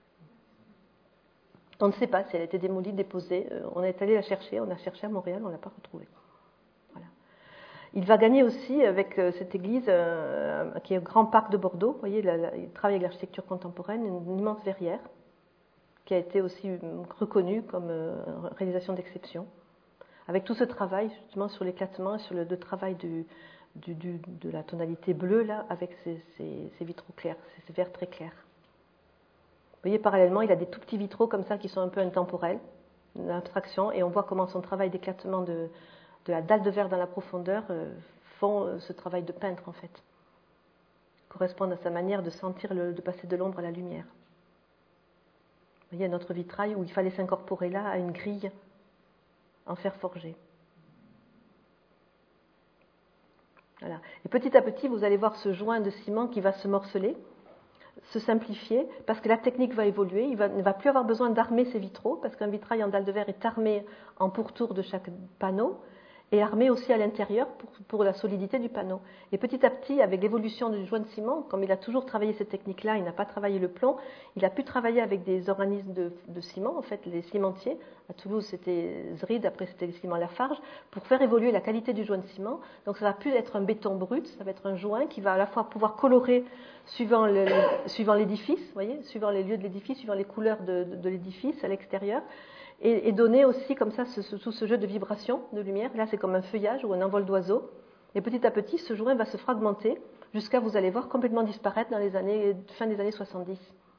On ne sait pas si elle a été démolie, déposée. On est allé la chercher, on a cherché à Montréal, on ne l'a pas retrouvée. Voilà. Il va gagner aussi avec cette église euh, qui est au Grand Parc de Bordeaux. Vous voyez, la, la, il travaille avec l'architecture contemporaine, une, une immense verrière qui a été aussi reconnue comme euh, réalisation d'exception. Avec tout ce travail justement sur l'éclatement et sur le, le travail du, du, du, de la tonalité bleue là, avec ces, ces, ces vitraux clairs, ces, ces verres très clairs. Vous voyez, parallèlement, il a des tout petits vitraux comme ça qui sont un peu intemporels, l'abstraction, et on voit comment son travail d'éclatement de, de la dalle de verre dans la profondeur euh, font euh, ce travail de peintre en fait, correspondent à sa manière de sentir, le, de passer de l'ombre à la lumière. Vous voyez, un autre vitrail où il fallait s'incorporer là à une grille en fer forgé. Voilà. Et petit à petit, vous allez voir ce joint de ciment qui va se morceler. se simplifier parce que la technique va évoluer. Il va, ne va plus avoir besoin d'armer ses vitraux parce qu'un vitrail en dalle de verre est armé en pourtour de chaque panneau et armé aussi à l'intérieur pour, pour la solidité du panneau. Et petit à petit, avec l'évolution du joint de ciment, comme il a toujours travaillé cette technique-là, il n'a pas travaillé le plomb, il a pu travailler avec des organismes de, de ciment, en fait, les cimentiers. À Toulouse, c'était Zrid, après c'était les ciments Lafarge, pour faire évoluer la qualité du joint de ciment. Donc ça va plus être un béton brut, ça va être un joint qui va à la fois pouvoir colorer suivant, le, suivant l'édifice, vous voyez, suivant les lieux de l'édifice, suivant les couleurs de, de, de l'édifice à l'extérieur, et, et donner aussi comme ça ce, ce, tout ce jeu de vibrations de lumière. Là, c'est comme un feuillage ou un envol d'oiseau. Et petit à petit, ce joint va se fragmenter jusqu'à, vous allez voir, complètement disparaître dans les années, fin des années soixante-dix.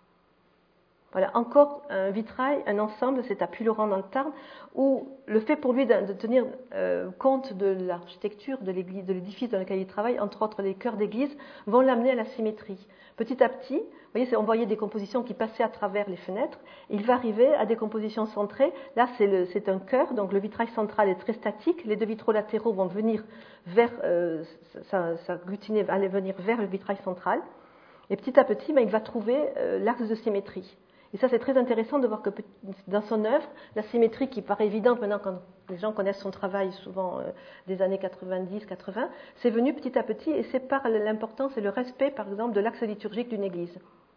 Voilà, encore un vitrail, un ensemble, c'est à Puylaurens dans le Tarn, où le fait pour lui de, de tenir euh, compte de l'architecture de l'église, de l'édifice dans lequel il travaille, entre autres les chœurs d'église, vont l'amener à la symétrie. Petit à petit, vous voyez, on voyait des compositions qui passaient à travers les fenêtres, et il va arriver à des compositions centrées. Là, c'est, le, c'est un chœur, donc le vitrail central est très statique, les deux vitraux latéraux vont venir vers, euh, s'agglutiner, aller venir vers le vitrail central, et petit à petit, ben, il va trouver euh, l'axe de symétrie. Et ça, c'est très intéressant de voir que dans son œuvre, la symétrie qui paraît évidente maintenant quand les gens connaissent son travail, souvent euh, des années quatre-vingt-dix quatre-vingts, c'est venu petit à petit et c'est par l'importance et le respect, par exemple, de l'axe liturgique d'une église.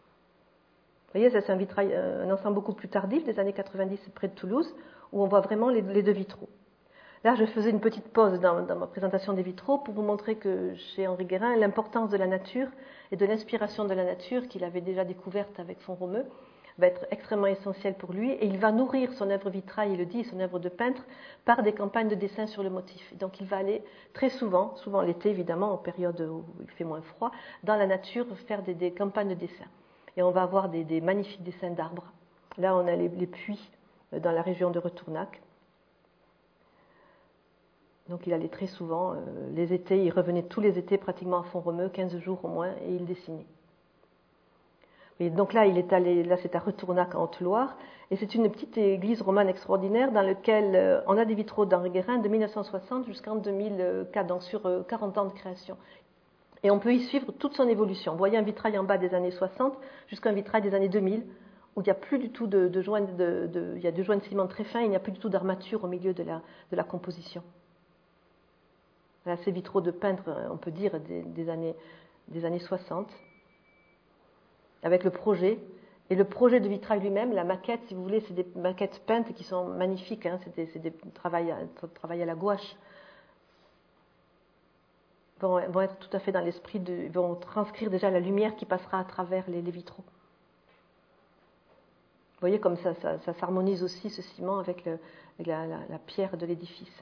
Vous voyez, ça c'est un vitrail, un ensemble beaucoup plus tardif, des années quatre-vingt-dix près de Toulouse, où on voit vraiment les, les deux vitraux. Là, je faisais une petite pause dans, dans ma présentation des vitraux pour vous montrer que chez Henri Guérin, l'importance de la nature et de l'inspiration de la nature qu'il avait déjà découverte avec Font-Romeu va être extrêmement essentiel pour lui, et il va nourrir son œuvre vitrail, il le dit, son œuvre de peintre, par des campagnes de dessin sur le motif. Donc il va aller très souvent, souvent l'été évidemment, en période où il fait moins froid, dans la nature, faire des, des campagnes de dessin. Et on va avoir des, des magnifiques dessins d'arbres. Là, on a les, les puits dans la région de Retournac. Donc il allait très souvent, euh, les étés, il revenait tous les étés pratiquement à Font-Romeu, quinze jours au moins, et il dessinait. Et donc là, il est allé, là c'est à Retournac en Haute-Loire, et c'est une petite église romane extraordinaire dans laquelle euh, on a des vitraux d'Henri Guérin de mille neuf cent soixante jusqu'en deux mille quatre, donc sur euh, quarante ans de création. Et on peut y suivre toute son évolution. Vous voyez un vitrail en bas des années soixante jusqu'à un vitrail des années deux mille, où il n'y a plus du tout de, de joints de, de, il y a deux joints de ciment très fins, il n'y a plus du tout d'armature au milieu de la, de la composition. Voilà, ces vitraux de peintre, on peut dire, des, des, années, des années soixante. Avec le projet, et le projet de vitrail lui-même, la maquette, si vous voulez, c'est des maquettes peintes qui sont magnifiques, hein, c'est des, c'est des travails, à, travail à la gouache, vont, vont être tout à fait dans l'esprit, de, vont transcrire déjà la lumière qui passera à travers les, les vitraux. Vous voyez comme ça, ça, ça s'harmonise aussi, ce ciment, avec, le, avec la, la, la pierre de l'édifice.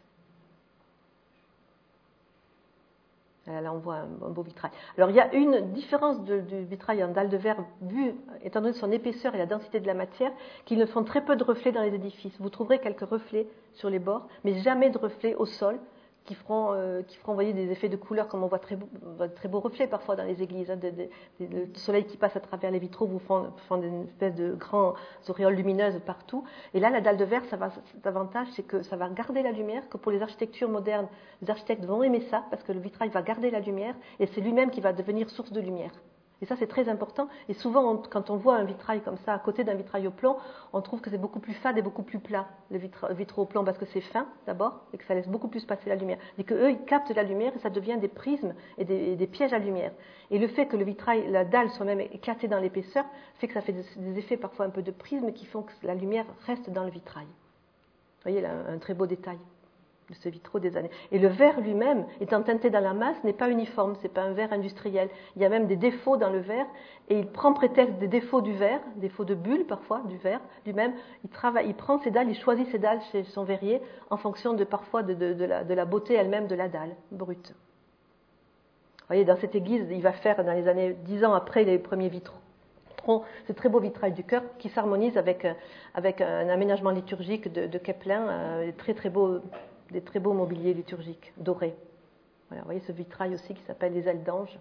Là, on voit un, un beau vitrail. Alors, il y a une différence de, du vitrail en dalle de verre, vu, étant donné son épaisseur et la densité de la matière, qu'ils ne font très peu de reflets dans les édifices. Vous trouverez quelques reflets sur les bords, mais jamais de reflets au sol, qui feront, euh, qui feront voyez, des effets de couleur, comme on voit très, beau, très beaux reflets parfois dans les églises. Hein, de, de, de, le soleil qui passe à travers les vitraux vous font, font une espèce de grands auréoles lumineuses partout. Et là, la dalle de verre, ça va, cet avantage, c'est que ça va garder la lumière, que pour les architectures modernes, les architectes vont aimer ça, parce que le vitrail va garder la lumière, et c'est lui-même qui va devenir source de lumière. Et ça, c'est très important. Et souvent, on, quand on voit un vitrail comme ça, à côté d'un vitrail au plomb, on trouve que c'est beaucoup plus fade et beaucoup plus plat, le vitre, vitraux au plomb, parce que c'est fin, d'abord, et que ça laisse beaucoup plus passer la lumière. Et qu'eux, ils captent la lumière, et ça devient des prismes et des, et des pièges à lumière. Et le fait que le vitrail, la dalle soit même éclatée dans l'épaisseur, fait que ça fait des, des effets parfois un peu de prisme qui font que la lumière reste dans le vitrail. Vous voyez, là, un très beau détail de ce vitraux des années. Et le verre lui-même, étant teinté dans la masse, n'est pas uniforme, c'est pas un verre industriel. Il y a même des défauts dans le verre, et il prend prétexte des défauts du verre, défauts de bulles parfois du verre lui-même. Il travaille, il prend ses dalles, il choisit ses dalles chez son verrier en fonction de parfois de, de, de, la, de la beauté elle-même de la dalle brute. Vous voyez, dans cette église, il va faire dans les années dix ans après les premiers vitraux. Ce très beau vitrail du chœur qui s'harmonise avec, avec un aménagement liturgique de, de Keplin, euh, très très beau. Des très beaux mobiliers liturgiques, dorés. Voilà, vous voyez ce vitrail aussi qui s'appelle les ailes d'ange.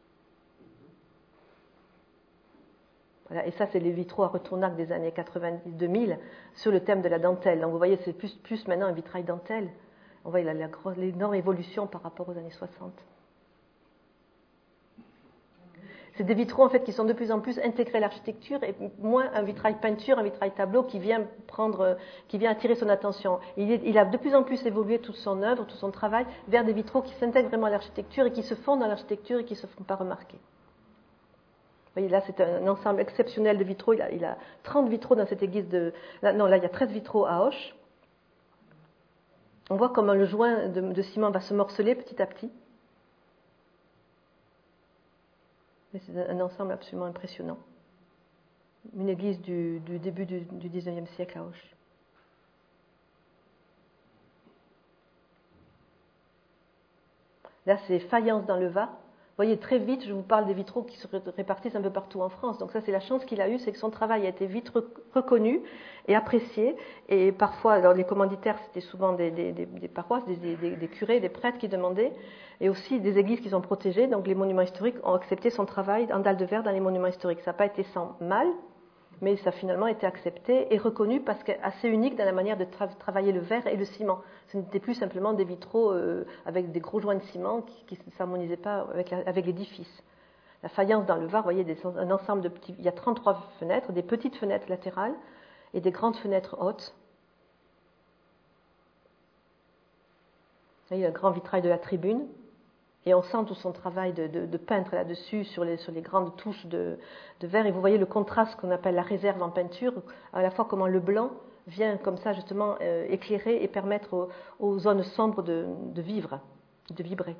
Voilà, et ça, c'est les vitraux à Retournac des années quatre-vingt-dix deux mille sur le thème de la dentelle. Donc vous voyez, c'est plus, plus maintenant un vitrail dentelle. On voit la, la, l'énorme évolution par rapport aux années soixante. C'est des vitraux en fait qui sont de plus en plus intégrés à l'architecture et moins un vitrail peinture, un vitrail tableau qui vient prendre, qui vient attirer son attention. Il, est, il a de plus en plus évolué toute son œuvre, tout son travail vers des vitraux qui s'intègrent vraiment à l'architecture et qui se font dans l'architecture et qui ne se font pas remarquer. Vous voyez, là, c'est un ensemble exceptionnel de vitraux. Il a, il a trente vitraux dans cette église de... Là, non, là, il y a treize vitraux à Auch. On voit comment le joint de, de ciment va se morceler petit à petit. Mais c'est un ensemble absolument impressionnant. Une église du, du début du, du dix-neuvième siècle à Auch. Là, c'est faïence dans le Var. Vous voyez, très vite, je vous parle des vitraux qui se répartissent un peu partout en France. Donc ça, c'est la chance qu'il a eue, c'est que son travail a été vite reconnu et apprécié. Et parfois, alors les commanditaires, c'était souvent des, des, des, des paroisses, des, des, des curés, des prêtres qui demandaient, et aussi des églises qui sont protégées. Donc les monuments historiques ont accepté son travail en dalle de verre dans les monuments historiques. Ça n'a pas été sans mal, mais ça a finalement été accepté et reconnu parce qu'assez unique dans la manière de tra- travailler le verre et le ciment. Ce n'était plus simplement des vitraux euh, avec des gros joints de ciment qui ne s'harmonisaient pas avec, la, avec l'édifice. La faïence dans le Var, vous voyez, des, un ensemble de petits... Il y a trente-trois fenêtres, des petites fenêtres latérales et des grandes fenêtres hautes. Il y a un grand vitrail de la tribune. Et on sent tout son travail de, de, de peintre là-dessus, sur les, sur les grandes touches de, de verre. Et vous voyez le contraste qu'on appelle la réserve en peinture, à la fois comment le blanc vient comme ça justement euh, éclairer et permettre aux, aux zones sombres de, de vivre, de vibrer.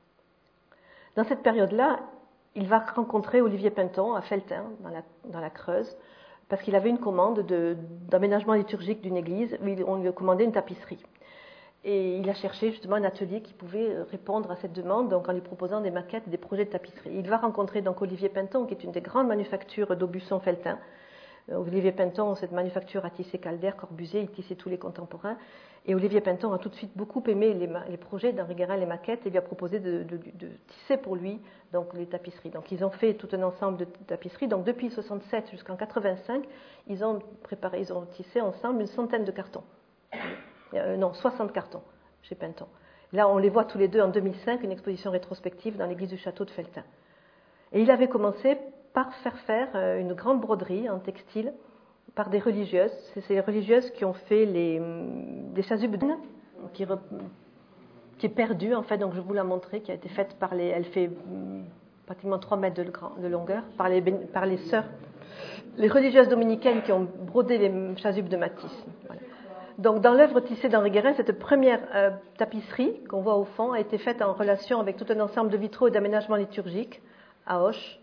Dans cette période-là, il va rencontrer Olivier Pinton à Felletin, dans la, dans la Creuse, parce qu'il avait une commande de, d'aménagement liturgique d'une église, où on lui a commandé une tapisserie. Et il a cherché justement un atelier qui pouvait répondre à cette demande, donc en lui proposant des maquettes, des projets de tapisserie. Il va rencontrer donc Olivier Pinton, qui est une des grandes manufactures d'Aubusson-Felletin. Olivier Pinton, cette manufacture a tissé Calder, Corbusier, il tissait tous les contemporains. Et Olivier Pinton a tout de suite beaucoup aimé les, les projets d'Henri Guérin, les maquettes, et lui a proposé de, de, de tisser pour lui donc, les tapisseries. Donc ils ont fait tout un ensemble de tapisseries. Donc depuis soixante-sept jusqu'en quatre-vingt-cinq, ils ont préparé, ils ont tissé ensemble une centaine de cartons. Euh, non, soixante cartons chez Pinton. Là, on les voit tous les deux en deux mille cinq, une exposition rétrospective dans l'église du château de Felletin. Et il avait commencé par faire faire une grande broderie en textile par des religieuses. C'est ces religieuses qui ont fait les, des chasubles qui, qui est perdue, en fait, donc je vous la montrer, qui a été faite par les... Elle fait pratiquement trois mètres de, grand, de longueur, par les, par les sœurs, les religieuses dominicaines qui ont brodé les chasubles de Matisse. Voilà. Donc, dans l'œuvre tissée d'Henri Guérin, cette première euh, tapisserie qu'on voit au fond a été faite en relation avec tout un ensemble de vitraux et d'aménagements liturgiques à Auch.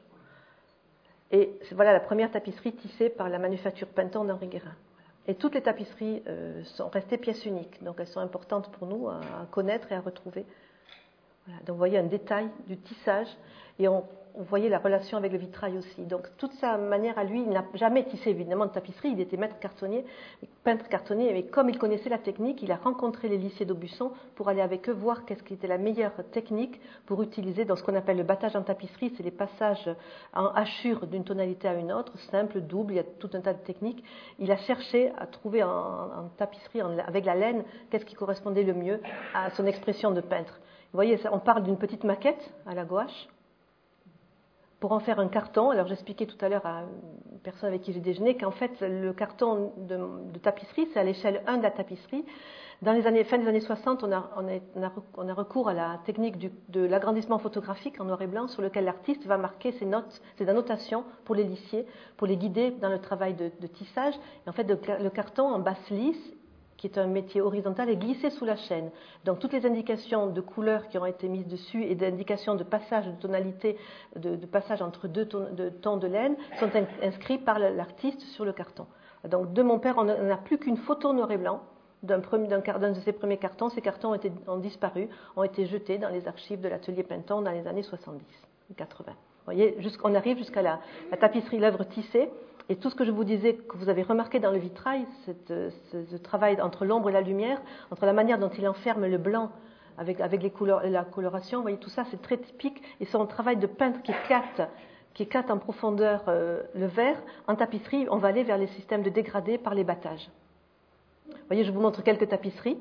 Et voilà la première tapisserie tissée par la manufacture Pinton d'Henri Guérin. Et toutes les tapisseries euh, sont restées pièces uniques, donc elles sont importantes pour nous à, à connaître et à retrouver. Voilà. Donc, vous voyez un détail du tissage et on, on voyait la relation avec le vitrail aussi. Donc, toute sa manière à lui, il n'a jamais tissé évidemment de tapisserie, il était maître cartonnier, peintre cartonnier, mais comme il connaissait la technique, il a rencontré les lycées d'Aubusson pour aller avec eux voir qu'est-ce qui était la meilleure technique pour utiliser dans ce qu'on appelle le battage en tapisserie, c'est les passages en hachure d'une tonalité à une autre, simple, double, il y a tout un tas de techniques. Il a cherché à trouver en, en tapisserie, en, avec la laine, qu'est-ce qui correspondait le mieux à son expression de peintre. Vous voyez, on parle d'une petite maquette à la gouache. Pour en faire un carton, alors j'expliquais tout à l'heure à une personne avec qui j'ai déjeuné qu'en fait le carton de, de tapisserie, c'est à l'échelle un de la tapisserie. Dans les années, fin des années soixante, on a, on a, on a, on a recours à la technique du, de l'agrandissement photographique en noir et blanc sur lequel l'artiste va marquer ses notes, ses annotations pour les lissiers, pour les guider dans le travail de, de tissage. Et en fait, le, le carton en basse lisse, qui est un métier horizontal, est glissé sous la chaîne. Donc toutes les indications de couleurs qui ont été mises dessus et d'indications de passage de tonalité, de, de passage entre deux tons de, tons de laine sont in, inscrits par l'artiste sur le carton. Donc de mon père, on n'a plus qu'une photo noir et blanc d'un, d'un, d'un de ses premiers cartons. Ces cartons ont, été, ont disparu, ont été jetés dans les archives de l'atelier Pinton dans les années soixante-dix, quatre-vingts. Vous voyez, on arrive jusqu'à la, la tapisserie, l'œuvre tissée. Et tout ce que je vous disais, que vous avez remarqué dans le vitrail, cette, ce, ce travail entre l'ombre et la lumière, entre la manière dont il enferme le blanc avec, avec les couleurs, la coloration, vous voyez, tout ça, c'est très typique. Et son travail de peintre qui éclate, qui éclate en profondeur euh, le vert, en tapisserie, on va aller vers les systèmes de dégradés par les battages. Vous voyez, je vous montre quelques tapisseries.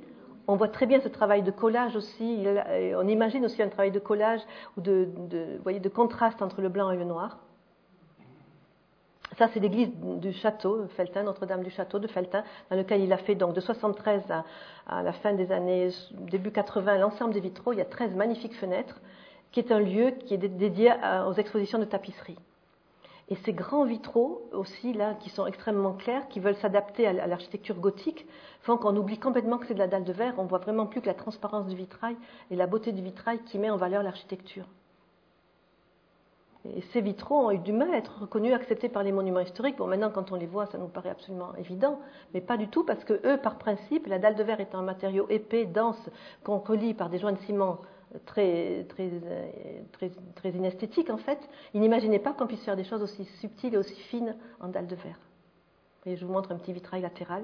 On voit très bien ce travail de collage aussi. On imagine aussi un travail de collage ou de, de, vous voyez, de contraste entre le blanc et le noir. Ça, c'est l'église du château, Felletin, Notre-Dame du Château de Felletin, dans lequel il a fait donc de soixante-treize à, à la fin des années, début quatre-vingts, l'ensemble des vitraux. Il y a treize magnifiques fenêtres, qui est un lieu qui est dédié à, aux expositions de tapisserie. Et ces grands vitraux aussi, là, qui sont extrêmement clairs, qui veulent s'adapter à, à l'architecture gothique, font qu'on oublie complètement que c'est de la dalle de verre. On voit vraiment plus que la transparence du vitrail et la beauté du vitrail qui met en valeur l'architecture. Et ces vitraux ont eu du mal à être reconnus, acceptés par les monuments historiques. Bon, maintenant, quand on les voit, ça nous paraît absolument évident, mais pas du tout, parce que eux, par principe, la dalle de verre étant un matériau épais, dense, qu'on relie par des joints de ciment très, très, très, très inesthétiques, en fait, ils n'imaginaient pas qu'on puisse faire des choses aussi subtiles et aussi fines en dalle de verre. Et je vous montre un petit vitrail latéral.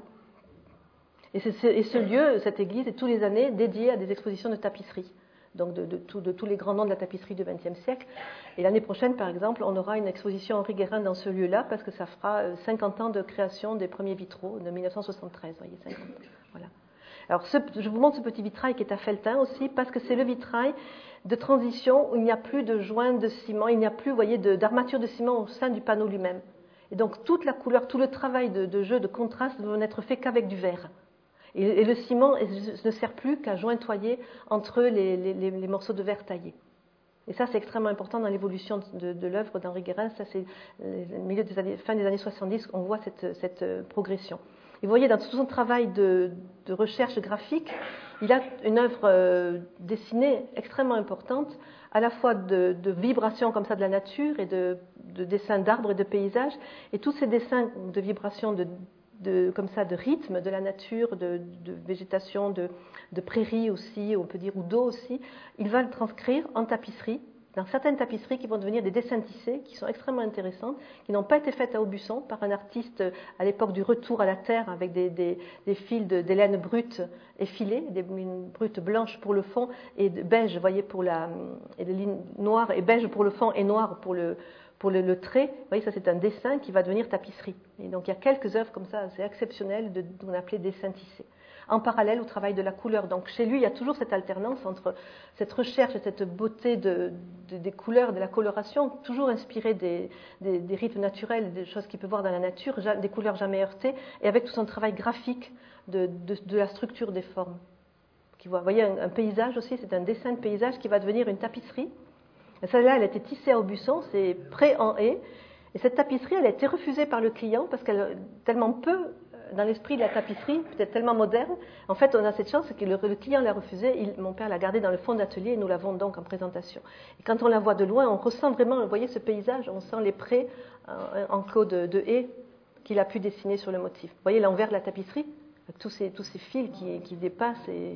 Et, ce, et ce lieu, cette église, est tous les années dédiée à des expositions de tapisserie. Donc de, de, tout, de tous les grands noms de la tapisserie du vingtième siècle. Et l'année prochaine, par exemple, on aura une exposition Henri Guérin dans ce lieu-là, parce que ça fera cinquante ans de création des premiers vitraux, de mille neuf cent soixante-treize, voyez, cinquante ans. Voilà. Alors, ce, je vous montre ce petit vitrail qui est à Felletin aussi, parce que c'est le vitrail de transition où il n'y a plus de joints de ciment, il n'y a plus, vous voyez, de, d'armature de ciment au sein du panneau lui-même. Et donc, toute la couleur, tout le travail de, de jeu, de contraste ne va n'être fait qu'avec du verre. Et, et le ciment ne sert plus qu'à jointoyer entre les, les, les morceaux de verre taillés. Et ça, c'est extrêmement important dans l'évolution de, de l'œuvre d'Henri Guérin. Ça, c'est le milieu des années, fin des années soixante-dix qu'on voit cette, cette progression. Et vous voyez, dans tout son travail de, de recherche graphique, il a une œuvre euh, dessinée extrêmement importante, à la fois de, de vibrations comme ça de la nature et de, de dessins d'arbres et de paysages. Et tous ces dessins de vibrations de De, comme ça, de rythme de la nature, de, de végétation, de, de prairies aussi, on peut dire, ou d'eau aussi, il va le transcrire en tapisserie, dans certaines tapisseries qui vont devenir des dessins tissés, qui sont extrêmement intéressantes, qui n'ont pas été faites à Aubusson par un artiste à l'époque du retour à la terre, avec des, des, des fils de, des laines brutes effilées, des lignes brutes blanches pour le fond et beige, vous voyez, pour la, et des lignes noires et beige pour le fond et noir pour le Pour le, le trait, vous voyez, ça c'est un dessin qui va devenir tapisserie. Et donc il y a quelques œuvres comme ça, c'est exceptionnel, de, de, qu'on appelait dessins tissés. En parallèle au travail de la couleur. Donc chez lui, il y a toujours cette alternance entre cette recherche et cette beauté de, de, des couleurs, de la coloration, toujours inspirée des, des, des rythmes naturels, des choses qu'il peut voir dans la nature, des couleurs jamais heurtées, et avec tout son travail graphique de, de, de la structure des formes. Vous voyez, un, un paysage aussi, c'est un dessin de paysage qui va devenir une tapisserie. Et celle-là, elle a été tissée à Aubusson, c'est prêt en haie. Et cette tapisserie, elle a été refusée par le client parce qu'elle est tellement peu dans l'esprit de la tapisserie, peut-être tellement moderne. En fait, on a cette chance, c'est que le, le client l'a refusée. Il, mon père l'a gardée dans le fond de l'atelier et nous la vendons donc en présentation. Et quand on la voit de loin, on ressent vraiment, vous voyez ce paysage, on sent les prés en, en clos de, de haies qu'il a pu dessiner sur le motif. Vous voyez l'envers de la tapisserie, avec tous ces, tous ces fils qui, qui dépassent et...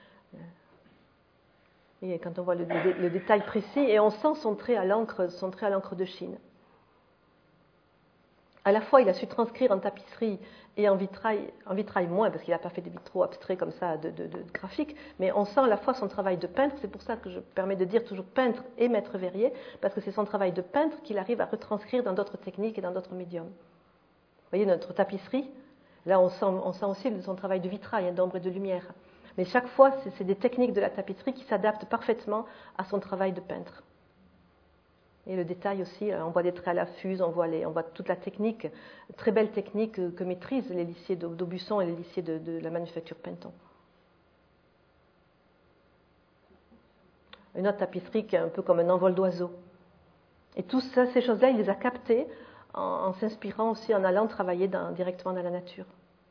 Et quand on voit le, le, le détail précis, et on sent son trait à l'encre, son trait à l'encre de Chine. À la fois, il a su transcrire en tapisserie et en vitrail, en vitrail moins, parce qu'il n'a pas fait des vitraux abstraits comme ça, de, de, de, de graphique, mais on sent à la fois son travail de peintre, c'est pour ça que je permets de dire toujours peintre et maître verrier, parce que c'est son travail de peintre qu'il arrive à retranscrire dans d'autres techniques et dans d'autres médiums. Vous voyez, notre tapisserie, là on sent, on sent aussi son travail de vitrail, hein, d'ombre et de lumière. Mais chaque fois, c'est, c'est des techniques de la tapisserie qui s'adaptent parfaitement à son travail de peintre. Et le détail aussi, on voit des traits à la fuse, on voit, les, on voit toute la technique, très belle technique que, que maîtrisent les lycées d'Aubusson et les lycées de, de la manufacture Pinton. Une autre tapisserie qui est un peu comme un envol d'oiseau. Et tout ça, ces choses-là, il les a captées en, en s'inspirant aussi, en allant travailler dans, directement dans la nature.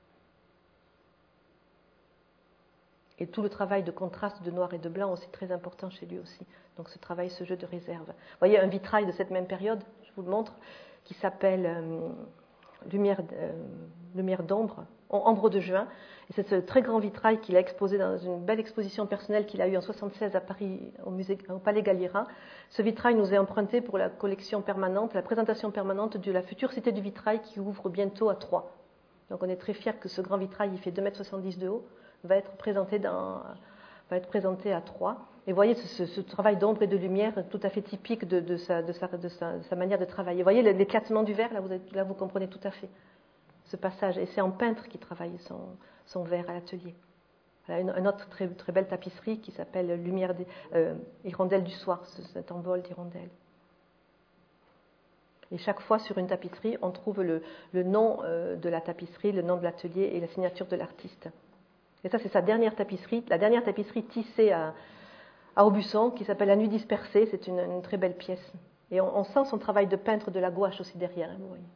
Et tout le travail de contraste de noir et de blanc aussi très important chez lui aussi. Donc ce travail, ce jeu de réserve. Vous voyez un vitrail de cette même période, je vous le montre, qui s'appelle euh, Lumière, euh, Lumière d'ombre, Ambre de juin. Et c'est ce très grand vitrail qu'il a exposé dans une belle exposition personnelle qu'il a eue en soixante-seize à Paris, au, musée, au Palais Galliera. Ce vitrail nous est emprunté pour la collection permanente, la présentation permanente de la future Cité du Vitrail qui ouvre bientôt à Troyes. Donc on est très fiers que ce grand vitrail, il fait deux mètres soixante-dix de haut, va être présenté, dans, va être présenté à Troyes. Et vous voyez ce, ce travail d'ombre et de lumière tout à fait typique de, de, sa, de, sa, de, sa, de sa manière de travailler. Vous voyez l'éclatement du verre, là vous, êtes, là vous comprenez tout à fait ce passage. Et c'est en peintre qu'il travaille son, son verre à l'atelier. Voilà une, une autre très, très belle tapisserie qui s'appelle Lumière des, euh, Hirondelle du soir, cet envol d'hirondelles. Et chaque fois sur une tapisserie, on trouve le, le nom euh, de la tapisserie, le nom de l'atelier et la signature de l'artiste. Et ça, c'est sa dernière tapisserie, la dernière tapisserie tissée à, à Aubusson, qui s'appelle La Nuit dispersée. C'est une, une très belle pièce. Et on, on sent son travail de peintre de la gouache aussi derrière. Hein, vous voyez.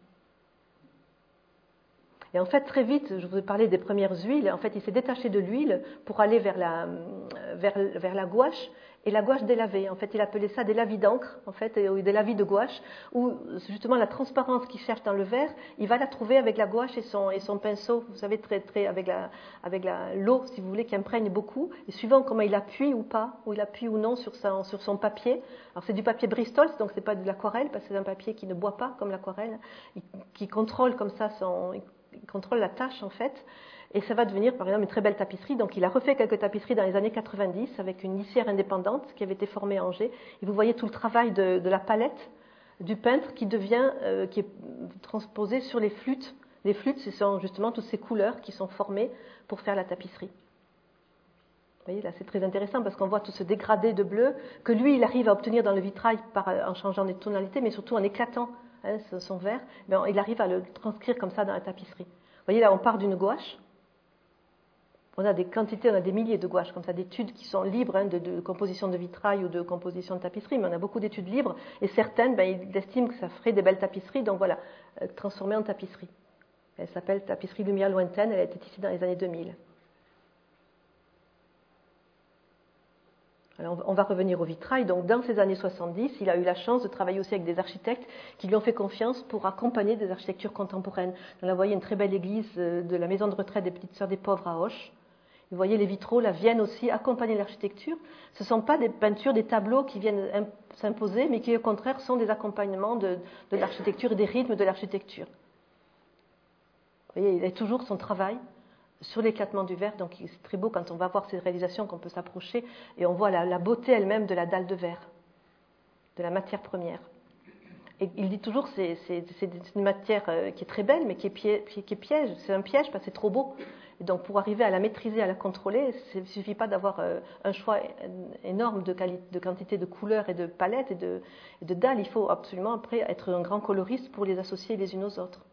Et en fait, très vite, je vous ai parlé des premières huiles. En fait, il s'est détaché de l'huile pour aller vers la, vers, vers la gouache. Et la gouache délavée, en fait, il appelait ça des lavis d'encre, en fait, ou des lavis de gouache, où justement la transparence qu'il cherche dans le verre, il va la trouver avec la gouache et son, et son pinceau, vous savez, très, très, avec, la, avec la, l'eau, si vous voulez, qui imprègne beaucoup, et suivant comment il appuie ou pas, ou il appuie ou non sur, sa, sur son papier. Alors c'est du papier Bristol, donc c'est pas de l'aquarelle, parce que c'est un papier qui ne boit pas comme l'aquarelle, qui contrôle comme ça son, il contrôle la tâche en fait. Et ça va devenir, par exemple, une très belle tapisserie. Donc, il a refait quelques tapisseries dans les années quatre-vingt-dix avec une lissière indépendante qui avait été formée à Angers. Et vous voyez tout le travail de, de la palette du peintre qui devient, euh, qui est transposé sur les flûtes. Les flûtes, ce sont justement toutes ces couleurs qui sont formées pour faire la tapisserie. Vous voyez, là, c'est très intéressant parce qu'on voit tout ce dégradé de bleu que lui, il arrive à obtenir dans le vitrail par, en changeant des tonalités, mais surtout en éclatant hein, son vert. Ben, il arrive à le transcrire comme ça dans la tapisserie. Vous voyez, là, on part d'une gouache. On a des quantités, on a des milliers de gouaches, comme ça, d'études qui sont libres hein, de, de composition de vitrail ou de composition de tapisserie, mais on a beaucoup d'études libres, et certaines, ben, ils estiment que ça ferait des belles tapisseries, donc voilà, euh, transformées en tapisserie. Elle s'appelle Tapisserie Lumière Lointaine, elle a été tissée dans les années deux mille. Alors, on va revenir au vitrail. Donc, dans ces années soixante-dix, il a eu la chance de travailler aussi avec des architectes qui lui ont fait confiance pour accompagner des architectures contemporaines. Donc, là, vous voyez une très belle église de la maison de retraite des Petites Sœurs des Pauvres à Auch. Vous voyez les vitraux, là, viennent aussi accompagner l'architecture. Ce ne sont pas des peintures, des tableaux qui viennent s'imposer, mais qui, au contraire, sont des accompagnements de, de l'architecture et des rythmes de l'architecture. Vous voyez, il a toujours son travail sur l'éclatement du verre, donc c'est très beau quand on va voir ces réalisations qu'on peut s'approcher et on voit la, la beauté elle-même de la dalle de verre, de la matière première. Et il dit toujours c'est, c'est, c'est une matière qui est très belle mais qui est, piège, qui est piège, c'est un piège parce que c'est trop beau. Et donc pour arriver à la maîtriser, à la contrôler, il ne suffit pas d'avoir un choix énorme de, qualité, de quantité de couleurs et de palettes et de, et de dalles, il faut absolument après être un grand coloriste pour les associer les unes aux autres.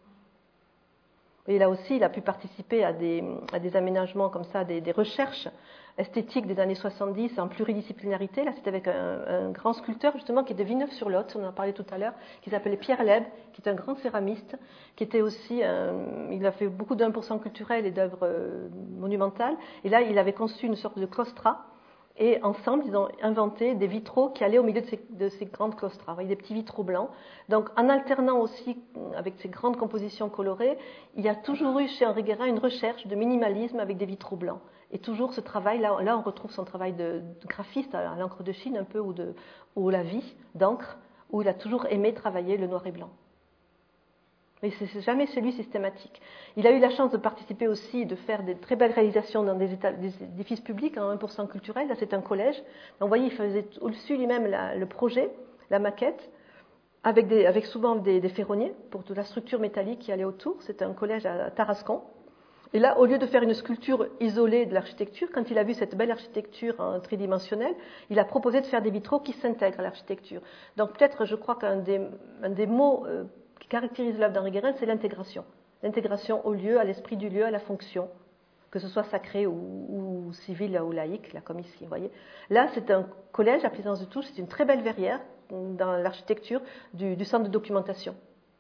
Et là aussi, il a pu participer à des, à des aménagements comme ça, des, des recherches esthétiques des années soixante-dix en pluridisciplinarité. Là, c'était avec un, un grand sculpteur, justement, qui est de Villeneuve-sur-Lot, on en a parlé tout à l'heure, qui s'appelait Pierre Leb, qui est un grand céramiste, qui était aussi, un, il a fait beaucoup d'un pour cent culturel et d'œuvres euh, monumentales. Et là, il avait conçu une sorte de claustrat. Et ensemble, ils ont inventé des vitraux qui allaient au milieu de ces, de ces grandes claustras. Vous voyez, des petits vitraux blancs. Donc, en alternant aussi avec ces grandes compositions colorées, il y a toujours eu chez Henri Guérin une recherche de minimalisme avec des vitraux blancs. Et toujours ce travail, là, là on retrouve son travail de, de graphiste à l'encre de Chine un peu, ou, de, ou la vie d'encre, où il a toujours aimé travailler le noir et blanc. Mais ce n'est jamais celui systématique. Il a eu la chance de participer aussi, de faire des très belles réalisations dans des, états, des édifices publics, en un pour cent culturel. Là, c'est un collège. Donc, vous voyez, il faisait au-dessus lui-même la, le projet, la maquette, avec, des, avec souvent des, des ferronniers pour toute la structure métallique qui allait autour. C'était un collège à Tarascon. Et là, au lieu de faire une sculpture isolée de l'architecture, quand il a vu cette belle architecture en tridimensionnelle, il a proposé de faire des vitraux qui s'intègrent à l'architecture. Donc, peut-être, je crois qu'un des, un des mots euh, qui caractérise l'œuvre d'Henri Guérin, c'est l'intégration. L'intégration au lieu, à l'esprit du lieu, à la fonction, que ce soit sacré ou, ou civil ou laïque, là, comme ici. Vous voyez. Là, c'est un collège à Plaisance-de-Touches, c'est une très belle verrière dans l'architecture du, du centre de documentation.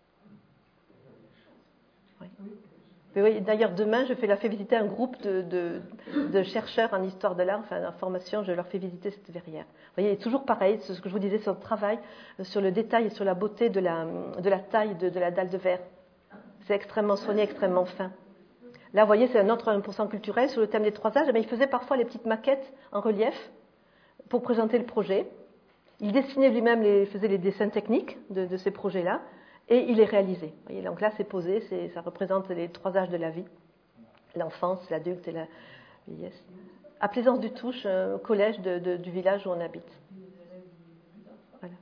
Oui. Oui, d'ailleurs, demain, je fais leur fais visiter un groupe de, de, de chercheurs en histoire de l'art, enfin en formation, je leur fais visiter cette verrière. Vous voyez, toujours pareil, c'est ce que je vous disais sur le travail, sur le détail et sur la beauté de la, de la taille de, de la dalle de verre. C'est extrêmement soigné, extrêmement fin. Là, vous voyez, c'est un autre un pour cent culturel sur le thème des trois âges. Mais il faisait parfois les petites maquettes en relief pour présenter le projet. Il dessinait lui-même, les, faisait les dessins techniques de, de ces projets-là. Et il est réalisé. Vous voyez, donc là, c'est posé, c'est, ça représente les trois âges de la vie, l'enfance, l'adulte et la vieillesse. À Plaisance-du-Touches, un collège de, de, du village où on habite. Voilà.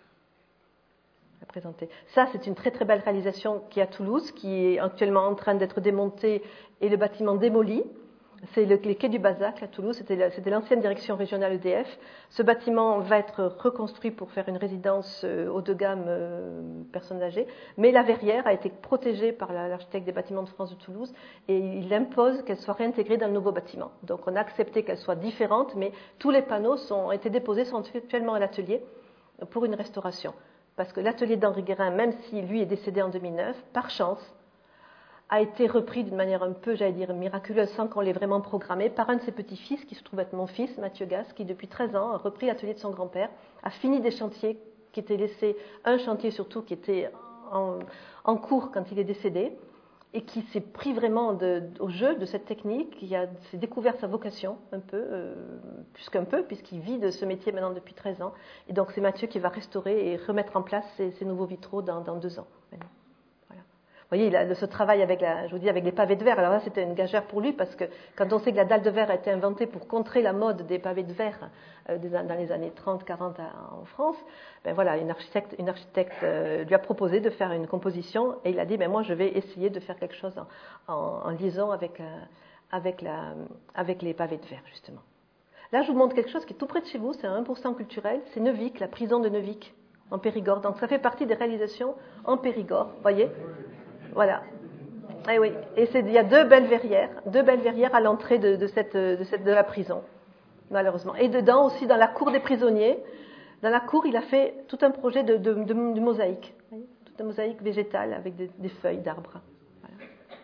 À présenter. Ça, c'est une très très belle réalisation qui est à Toulouse, qui est actuellement en train d'être démontée et le bâtiment démoli. C'est le, les quais du Bazac à Toulouse, c'était, c'était l'ancienne direction régionale E D F. Ce bâtiment va être reconstruit pour faire une résidence euh, haut de gamme euh, personnes âgées, mais la verrière a été protégée par la, l'architecte des bâtiments de France de Toulouse et il impose qu'elle soit réintégrée dans le nouveau bâtiment. Donc on a accepté qu'elle soit différente, mais tous les panneaux sont, ont été déposés, sont actuellement à l'atelier pour une restauration. Parce que l'atelier d'Henri Guérin, même si lui est décédé en deux mille neuf, par chance, a été repris d'une manière un peu, j'allais dire, miraculeuse, sans qu'on l'ait vraiment programmé, par un de ses petits-fils, qui se trouve être mon fils, Mathieu Gasse, qui depuis treize ans a repris l'atelier de son grand-père, a fini des chantiers qui étaient laissés, un chantier surtout qui était en, en cours quand il est décédé, et qui s'est pris vraiment de, au jeu de cette technique, qui a s'est découvert sa vocation un peu, euh, plus qu'un peu, puisqu'il vit de ce métier maintenant depuis treize ans. Et donc c'est Mathieu qui va restaurer et remettre en place ces, ces nouveaux vitraux dans, dans deux ans. Vous voyez, il a ce travail avec, la, je vous dis, avec les pavés de verre. Alors là, c'était une gageure pour lui parce que quand on sait que la dalle de verre a été inventée pour contrer la mode des pavés de verre euh, dans les années trente quarante en France, ben voilà, une architecte, une architecte euh, lui a proposé de faire une composition et il a dit, ben moi, je vais essayer de faire quelque chose en, en, en liaison avec, euh, avec, la, avec les pavés de verre, justement. Là, je vous montre quelque chose qui est tout près de chez vous, c'est un un pour cent culturel, c'est Neuvic, la prison de Neuvic, en Périgord. Donc ça fait partie des réalisations en Périgord, vous voyez. Voilà. Et oui. Et c'est, il y a deux belles verrières, deux belles verrières à l'entrée de, de, cette, de, cette, de la prison, malheureusement. Et dedans aussi, dans la cour des prisonniers, dans la cour, il a fait tout un projet de, de, de, de mosaïque, toute une mosaïque végétale avec des, des feuilles d'arbres. Voilà.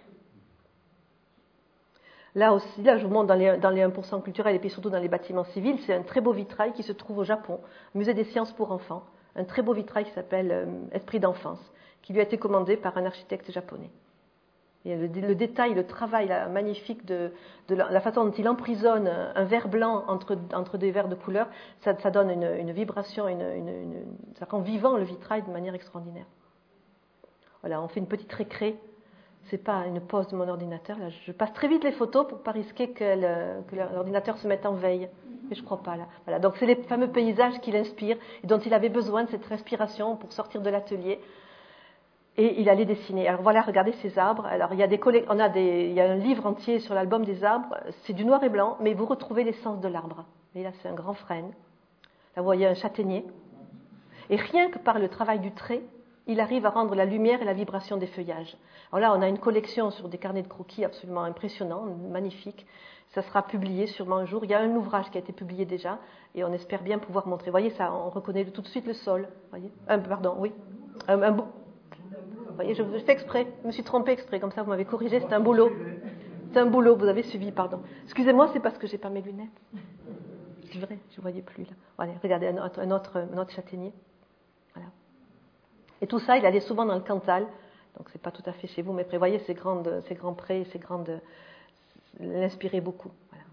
Là aussi, là, je vous montre dans les, dans les un pour cent culturels et puis surtout dans les bâtiments civils, c'est un très beau vitrail qui se trouve au Japon, Musée des sciences pour enfants, un très beau vitrail qui s'appelle euh, Esprit d'enfance, qui lui a été commandé par un architecte japonais. Et le, le détail, le travail là, magnifique de, de la, la façon dont il emprisonne un, un verre blanc entre, entre des verres de couleur, ça, ça donne une, une vibration, une, une, une, ça rend vivant le vitrail de manière extraordinaire. Voilà, on fait une petite récré. C'est pas une pause de mon ordinateur. Là, je passe très vite les photos pour pas risquer que, le, que l'ordinateur se mette en veille. Mais je crois pas là. Voilà, donc c'est les fameux paysages qui l'inspirent et dont il avait besoin de cette respiration pour sortir de l'atelier. Et il allait dessiner. Alors voilà, regardez ces arbres. Alors il y a des collègues, on a des, il y a un livre entier sur l'album des arbres. C'est du noir et blanc, mais vous retrouvez l'essence de l'arbre. Et là, c'est un grand frêne. Là, vous voyez un châtaignier. Et rien que par le travail du trait, il arrive à rendre la lumière et la vibration des feuillages. Alors là, on a une collection sur des carnets de croquis absolument impressionnants, magnifiques. Ça sera publié sûrement un jour. Il y a un ouvrage qui a été publié déjà, et on espère bien pouvoir montrer. Vous voyez ça, on reconnaît tout de suite le sol. Voyez, un, pardon, oui, un, un beau. Vous voyez, je fais exprès, je me suis trompée exprès, comme ça vous m'avez corrigé, c'est un boulot. C'est un boulot, vous avez suivi, pardon. Excusez-moi, c'est parce que j'ai pas mes lunettes. C'est vrai, je ne voyais plus là. Voilà, regardez un autre, un autre, un autre châtaignier. Voilà. Et tout ça, il allait souvent dans le Cantal, donc c'est pas tout à fait chez vous, mais prévoyez ces grandes, ces grands prés, ces grandes, l'inspirait beaucoup. Voilà.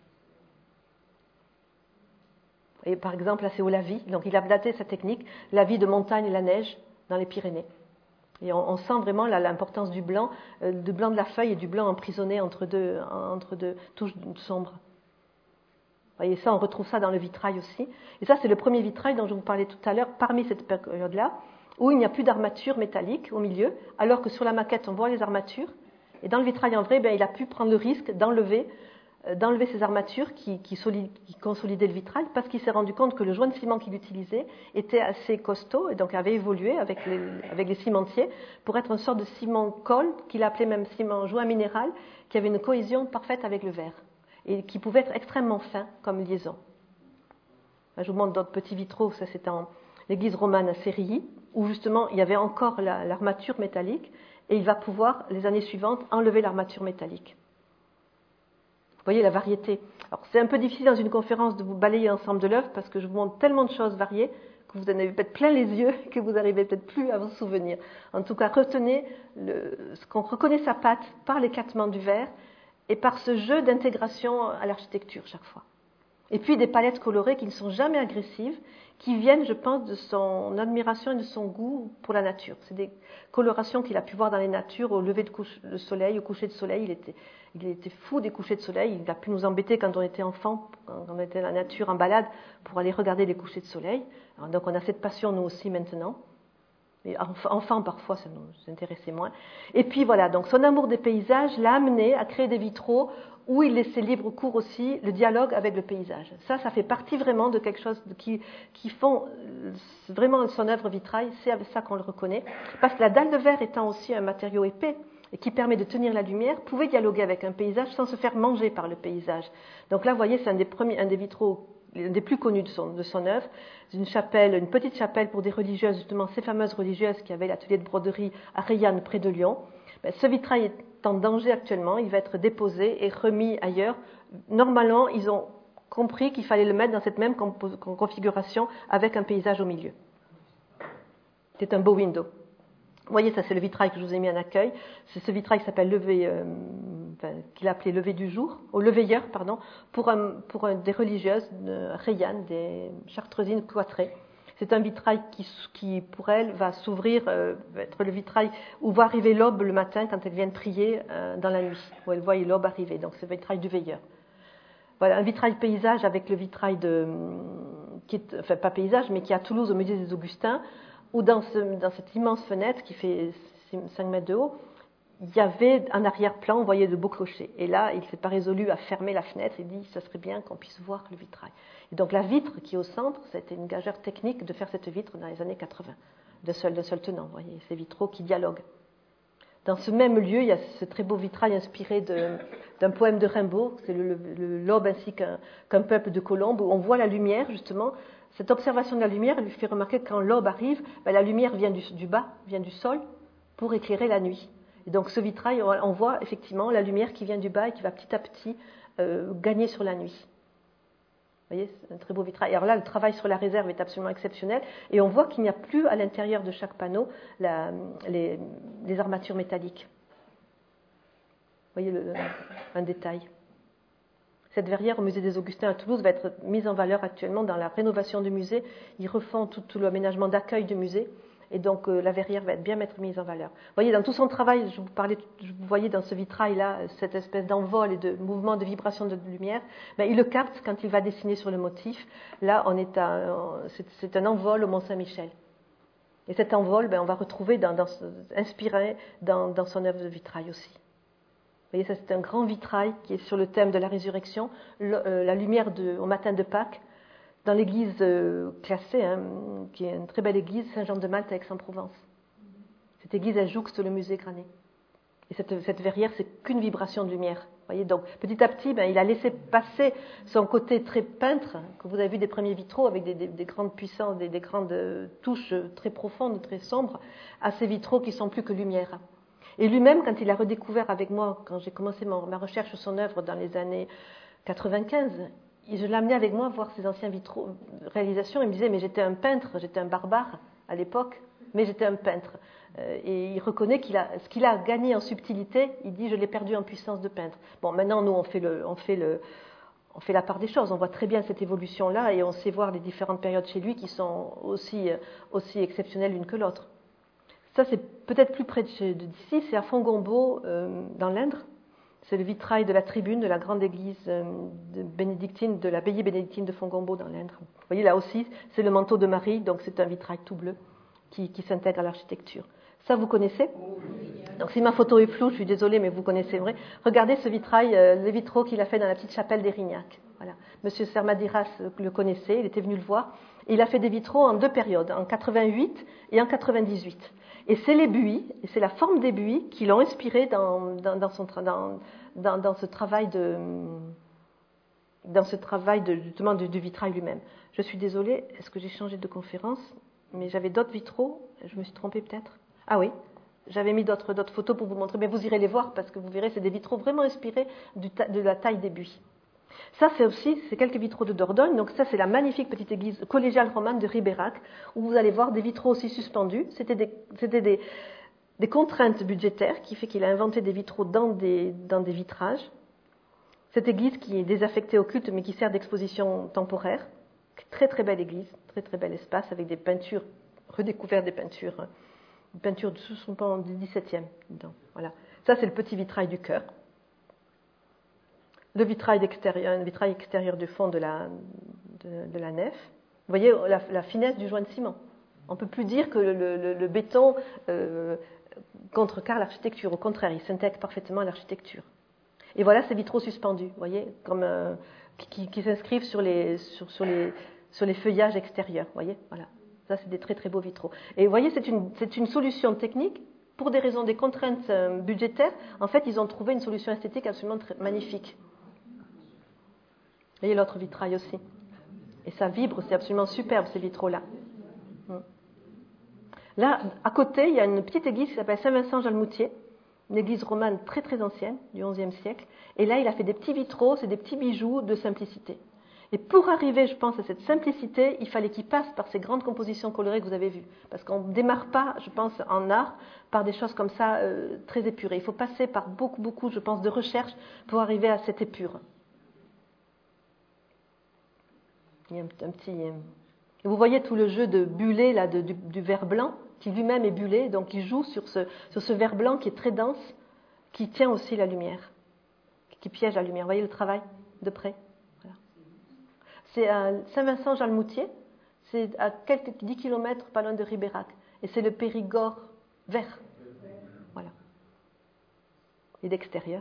Et par exemple, là c'est au Lavis, donc il a daté sa technique, la vie de montagne et la neige dans les Pyrénées. Et on, on sent vraiment là, l'importance du blanc, euh, du blanc de la feuille et du blanc emprisonné entre deux, entre deux touches sombres. Vous voyez ça, on retrouve ça dans le vitrail aussi. Et ça, c'est le premier vitrail dont je vous parlais tout à l'heure, parmi cette période-là, où il n'y a plus d'armature métallique au milieu, alors que sur la maquette, on voit les armatures. Et dans le vitrail en vrai, ben, il a pu prendre le risque d'enlever, euh, d'enlever ces armatures qui, qui, solid, qui consolidaient le vitrail, parce qu'il s'est rendu compte que le joint de ciment qu'il utilisait était assez costaud, et donc avait évolué avec les, avec les cimentiers, pour être une sorte de ciment-colle, qu'il appelait même ciment joint minéral, qui avait une cohésion parfaite avec le verre, et qui pouvait être extrêmement fin comme liaison. Là, je vous montre d'autres petits vitraux, ça c'est en l'église romane à Sérilly, où justement il y avait encore la, l'armature métallique, et il va pouvoir, les années suivantes, enlever l'armature métallique. Vous voyez la variété. Alors, c'est un peu difficile dans une conférence de vous balayer l'ensemble de l'œuvre parce que je vous montre tellement de choses variées que vous en avez peut-être plein les yeux que vous n'arrivez peut-être plus à vous souvenir. En tout cas, retenez le, ce qu'on reconnaît sa patte par l'éclatement du verre et par ce jeu d'intégration à l'architecture chaque fois. Et puis des palettes colorées qui ne sont jamais agressives, qui viennent, je pense, de son admiration et de son goût pour la nature. C'est des colorations qu'il a pu voir dans les natures au lever de, couche, de soleil, au coucher de soleil. Il était, il était fou des couchers de soleil. Il a pu nous embêter quand on était enfant, quand on était dans la nature en balade, pour aller regarder les couchers de soleil. Alors, donc on a cette passion nous aussi maintenant. Mais enfant, parfois, ça nous intéressait moins. Et puis voilà, donc son amour des paysages l'a amené à créer des vitraux où il laissait libre cours aussi le dialogue avec le paysage. Ça, ça fait partie vraiment de quelque chose qui, qui font vraiment son œuvre vitrail, c'est avec ça qu'on le reconnaît. Parce que la dalle de verre étant aussi un matériau épais et qui permet de tenir la lumière, pouvait dialoguer avec un paysage sans se faire manger par le paysage. Donc là, vous voyez, c'est un des premiers, un des vitraux un des plus connus de son, de son œuvre, une chapelle, une petite chapelle pour des religieuses, justement ces fameuses religieuses qui avaient l'atelier de broderie à Reillanne près de Lyon. Ben, ce vitrail est en danger actuellement, il va être déposé et remis ailleurs. Normalement, ils ont compris qu'il fallait le mettre dans cette même compo- configuration avec un paysage au milieu. C'est un beau window. Vous voyez, ça c'est le vitrail que je vous ai mis en accueil. C'est ce vitrail qui s'appelle lever, euh, enfin, qu'il a appelé lever du jour, au leveilleur, pardon, pour, un, pour un, des religieuses de Reillanne, des chartreusines cloîtrées. C'est un vitrail qui, qui pour elles, va s'ouvrir, euh, va être le vitrail où va arriver l'aube le matin quand elles viennent prier euh, dans la nuit, où elles voient l'aube arriver. Donc c'est le vitrail du veilleur. Voilà, un vitrail paysage avec le vitrail de, qui est, enfin pas paysage, mais qui est à Toulouse au musée des Augustins, où dans, ce, dans cette immense fenêtre qui fait cinq mètres de haut, il y avait un arrière-plan, on voyait de beaux clochers. Et là, il ne s'est pas résolu à fermer la fenêtre, il dit, ça serait bien qu'on puisse voir le vitrail. Et donc la vitre qui est au centre, c'était une gageure technique de faire cette vitre dans les années quatre-vingts, de seul, de seul tenant, vous voyez, ces vitraux qui dialoguent. Dans ce même lieu, il y a ce très beau vitrail inspiré de, d'un poème de Rimbaud, c'est le, le, le L'aube ainsi qu'un, qu'un peuple de colombes, où on voit la lumière, justement. Cette observation de la lumière, elle lui fait remarquer que quand l'aube arrive, ben, la lumière vient du, du bas, vient du sol, pour éclairer la nuit. Et donc ce vitrail, on voit effectivement la lumière qui vient du bas et qui va petit à petit euh, gagner sur la nuit. Vous voyez, c'est un très beau vitrail. Et alors là, le travail sur la réserve est absolument exceptionnel. Et on voit qu'il n'y a plus à l'intérieur de chaque panneau la, les, les armatures métalliques. Vous voyez le, un détail. Cette verrière au musée des Augustins à Toulouse va être mise en valeur actuellement dans la rénovation du musée. Ils refont tout, tout l'aménagement d'accueil du musée. Et donc euh, la verrière va être bien être mise en valeur. Vous voyez, dans tout son travail, je vous parlais, je vous voyais dans ce vitrail-là, cette espèce d'envol et de mouvement, de vibration de lumière. Ben, il le capte quand il va dessiner sur le motif. Là, on est à, c'est, c'est un envol au Mont-Saint-Michel. Et cet envol, ben, on va retrouver dans, dans, inspiré dans, dans son œuvre de vitrail aussi. Vous voyez, ça c'est un grand vitrail qui est sur le thème de la résurrection, le, euh, la lumière de, au matin de Pâques, dans l'église euh, classée, hein, qui est une très belle église, Saint-Jean-de-Malte à Aix-en-Provence. Cette église, elle jouxte le musée Granet. Et cette, cette verrière, c'est qu'une vibration de lumière. Vous voyez, donc petit à petit, ben, il a laissé passer son côté très peintre, que vous avez vu des premiers vitraux avec des, des, des grandes puissances, des, des grandes touches très profondes, très sombres, à ces vitraux qui sont plus que lumière. Et lui-même, quand il a redécouvert avec moi, quand j'ai commencé ma, ma recherche sur son œuvre dans les années quatre-vingt-quinze, je l'ai amené avec moi voir ses anciens vitraux, réalisations. Il me disait, mais j'étais un peintre, j'étais un barbare à l'époque, mais j'étais un peintre. Euh, et il reconnaît qu'il a, ce qu'il a gagné en subtilité, il dit, je l'ai perdu en puissance de peintre. Bon, maintenant, nous, on fait, le, on fait, le, on fait la part des choses. On voit très bien cette évolution-là et on sait voir les différentes périodes chez lui qui sont aussi, aussi exceptionnelles l'une que l'autre. Ça, c'est peut-être plus près d'ici, c'est à Fongombault, euh, dans l'Indre. C'est le vitrail de la tribune de la grande église euh, de bénédictine, de l'abbaye bénédictine de Fongombault dans l'Indre. Vous voyez, là aussi, c'est le manteau de Marie, donc c'est un vitrail tout bleu qui, qui s'intègre à l'architecture. Ça, vous connaissez ? Donc si ma photo est floue, je suis désolée, mais vous connaissez vrai. Regardez ce vitrail, euh, les vitraux qu'il a fait dans la petite chapelle d'Érignac. Voilà. Monsieur Sermadiras le connaissait, il était venu le voir. Et il a fait des vitraux en deux périodes, en quatre-vingt-huit et en quatre-vingt-dix-huit. Et c'est les buis, et c'est la forme des buis qui l'ont inspiré dans, dans, dans, son, dans, dans, dans ce travail de, dans ce travail de, justement du, du vitrail lui-même. Je suis désolée, est-ce que j'ai changé de conférence ? Mais j'avais d'autres vitraux, je me suis trompée peut-être. Ah oui, j'avais mis d'autres, d'autres photos pour vous montrer, mais vous irez les voir parce que vous verrez, c'est des vitraux vraiment inspirés du ta, de la taille des buis. Ça, c'est aussi, c'est quelques vitraux de Dordogne. Donc ça, c'est la magnifique petite église collégiale romane de Ribérac, où vous allez voir des vitraux aussi suspendus. C'était des, c'était des, des contraintes budgétaires qui fait qu'il a inventé des vitraux dans des, dans des vitrages. Cette église qui est désaffectée au culte, mais qui sert d'exposition temporaire. Très très belle église, très très bel espace avec des peintures, redécouvertes des peintures, des peintures de sous du dix-septième. Voilà. Ça, c'est le petit vitrail du chœur. Le vitrail extérieur, un vitrail extérieur du fond de la, de, de la nef. Vous voyez la, la finesse du joint de ciment. On ne peut plus dire que le, le, le béton euh, contrecarre l'architecture. Au contraire, il s'intègre parfaitement à l'architecture. Et voilà ces vitraux suspendus, vous voyez, comme, euh, qui, qui s'inscrivent sur les, sur, sur, les, sur les feuillages extérieurs. Vous voyez, voilà. Ça, c'est des très très beaux vitraux. Et vous voyez, c'est une, c'est une solution technique. Pour des raisons, des contraintes euh, budgétaires, en fait, ils ont trouvé une solution esthétique absolument très, magnifique. Vous voyez l'autre vitrail aussi. Et ça vibre, c'est absolument superbe, ces vitraux-là. Là, à côté, il y a une petite église qui s'appelle Saint-Vincent-Jalmoutier, une église romane très très ancienne, du onzième siècle. Et là, il a fait des petits vitraux, c'est des petits bijoux de simplicité. Et pour arriver, je pense, à cette simplicité, il fallait qu'il passe par ces grandes compositions colorées que vous avez vues. Parce qu'on ne démarre pas, je pense, en art, par des choses comme ça, euh, très épurées. Il faut passer par beaucoup, beaucoup, je pense, de recherche pour arriver à cette épure. Il y a un, un petit... Euh... Vous voyez tout le jeu de bullé, là, de, du, du verre blanc, qui lui-même est bullé, donc il joue sur ce, sur ce verre blanc qui est très dense, qui tient aussi la lumière, qui piège la lumière. Vous voyez le travail de près? C'est à Saint-Vincent-Jalmoutier, c'est à quelques dix kilomètres pas loin de Ribérac. Et c'est le Périgord vert. Voilà. Et d'extérieur.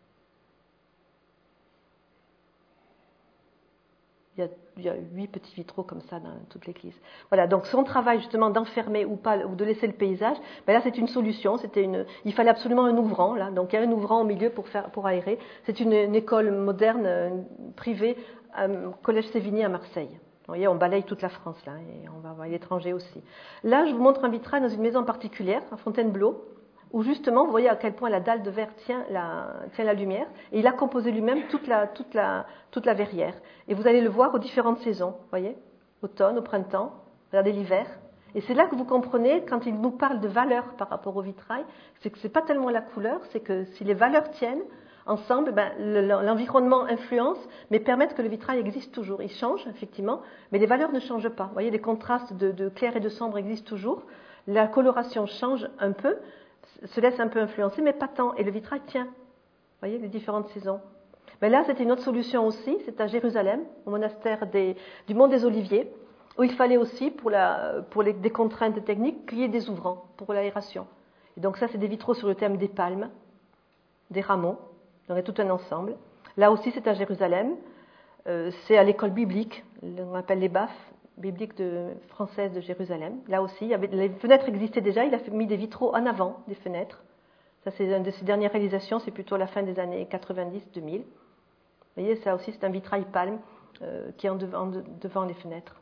Il y, a, il y a huit petits vitraux comme ça dans toute l'église. Voilà, donc son travail justement d'enfermer ou pas, ou de laisser le paysage, ben là c'est une solution. C'était une, il fallait absolument un ouvrant là, donc il y a un ouvrant au milieu pour faire, pour aérer. C'est une, une école moderne une, privée, un collège Sévigné à Marseille. Vous voyez, on balaye toute la France là, et on va voir l'étranger aussi. Là, je vous montre un vitrail dans une maison particulière, à Fontainebleau, où justement, vous voyez à quel point la dalle de verre tient la, tient la lumière, et il a composé lui-même toute la, toute, la, toute la verrière. Et vous allez le voir aux différentes saisons, vous voyez, automne, au printemps, regardez l'hiver. Et c'est là que vous comprenez, quand il nous parle de valeur par rapport au vitrail, c'est que ce n'est pas tellement la couleur, c'est que si les valeurs tiennent ensemble, ben, l'environnement influence, mais permettent que le vitrail existe toujours. Il change, effectivement, mais les valeurs ne changent pas. Vous voyez, les contrastes de, de clair et de sombre existent toujours. La coloration change un peu, se laisse un peu influencer, mais pas tant. Et le vitrail tient. Vous voyez, les différentes saisons. Mais là, c'était une autre solution aussi. C'est à Jérusalem, au monastère des, du Mont des Oliviers, où il fallait aussi, pour, la, pour les, des contraintes techniques, qu'il y ait des ouvrants pour l'aération. Et donc ça, c'est des vitraux sur le thème des palmes, des rameaux. Donc il y a tout un ensemble. Là aussi, c'est à Jérusalem. Euh, c'est à l'école biblique, on appelle les B A F, biblique de, française de Jérusalem. Là aussi, il y avait, les fenêtres existaient déjà. Il a mis des vitraux en avant des fenêtres. Ça, c'est une de ses dernières réalisations. C'est plutôt la fin des années quatre-vingt-dix deux mille. Vous voyez, ça aussi, c'est un vitrail palme euh, qui est en devant, de, devant les fenêtres.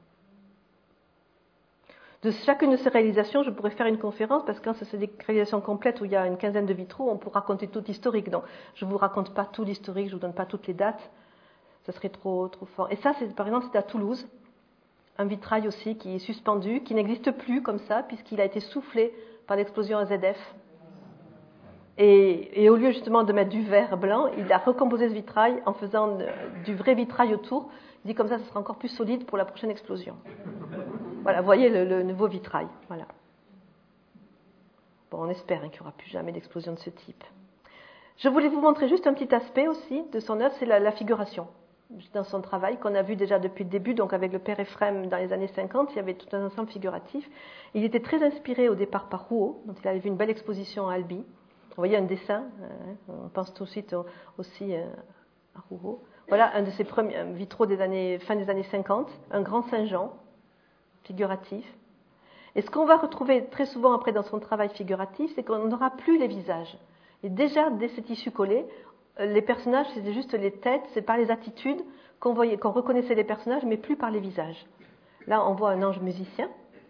De chacune de ces réalisations, je pourrais faire une conférence, parce que quand c'est des réalisations complètes où il y a une quinzaine de vitraux, on peut raconter tout l'historique. Donc, je ne vous raconte pas tout l'historique, je ne vous donne pas toutes les dates. Ça serait trop, trop fort. Et ça, c'est, par exemple, c'est à Toulouse. Un vitrail aussi qui est suspendu, qui n'existe plus comme ça, puisqu'il a été soufflé par l'explosion A Z F. Et, et au lieu justement de mettre du verre blanc, il a recomposé ce vitrail en faisant du vrai vitrail autour. Il dit comme ça, ça sera encore plus solide pour la prochaine explosion. Voilà, vous voyez le, le nouveau vitrail. Voilà. Bon, on espère hein, qu'il n'y aura plus jamais d'explosion de ce type. Je voulais vous montrer juste un petit aspect aussi de son œuvre, c'est la, la figuration. Dans son travail, qu'on a vu déjà depuis le début, donc avec le père Ephrem dans les années cinquante, il y avait tout un ensemble figuratif. Il était très inspiré au départ par Rouault, dont il avait vu une belle exposition à Albi. Vous voyez un dessin, hein, on pense tout de suite au, aussi euh, à Rouault. Voilà un de ses premiers vitraux des années, fin des années cinquante, un grand Saint-Jean, figuratif. Et ce qu'on va retrouver très souvent après dans son travail figuratif, c'est qu'on n'aura plus les visages. Et déjà, dès ce tissu collé, les personnages, c'était juste les têtes, c'est par les attitudes qu'on voyait, qu'on reconnaissait les personnages, mais plus par les visages. Là, on voit un ange musicien.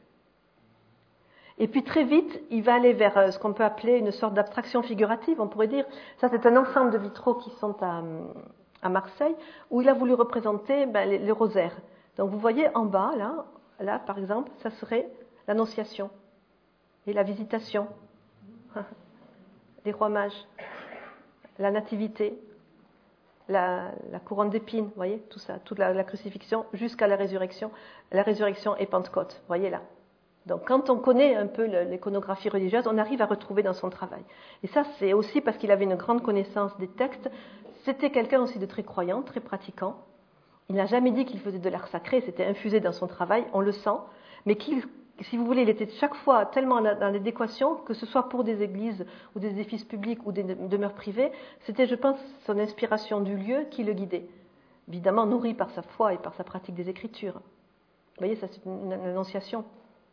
Et puis très vite, il va aller vers ce qu'on peut appeler une sorte d'abstraction figurative. On pourrait dire, ça c'est un ensemble de vitraux qui sont à, à Marseille, où il a voulu représenter ben, les, les rosaires. Donc vous voyez en bas, là, là par exemple, ça serait l'Annonciation et la Visitation, les rois mages, la Nativité, la, la couronne d'épines, vous voyez, tout ça, toute la, la crucifixion jusqu'à la résurrection, la résurrection et Pentecôte, vous voyez là. Donc quand on connaît un peu l'iconographie religieuse, on arrive à retrouver dans son travail. Et ça, c'est aussi parce qu'il avait une grande connaissance des textes. C'était quelqu'un aussi de très croyant, très pratiquant. Il n'a jamais dit qu'il faisait de l'art sacré, c'était infusé dans son travail, on le sent, mais qu'il si vous voulez, il était chaque fois tellement dans l'adéquation, que ce soit pour des églises ou des édifices publics ou des demeures privées, c'était, je pense, son inspiration du lieu qui le guidait. Évidemment nourri par sa foi et par sa pratique des Écritures. Vous voyez, ça c'est une, une annonciation.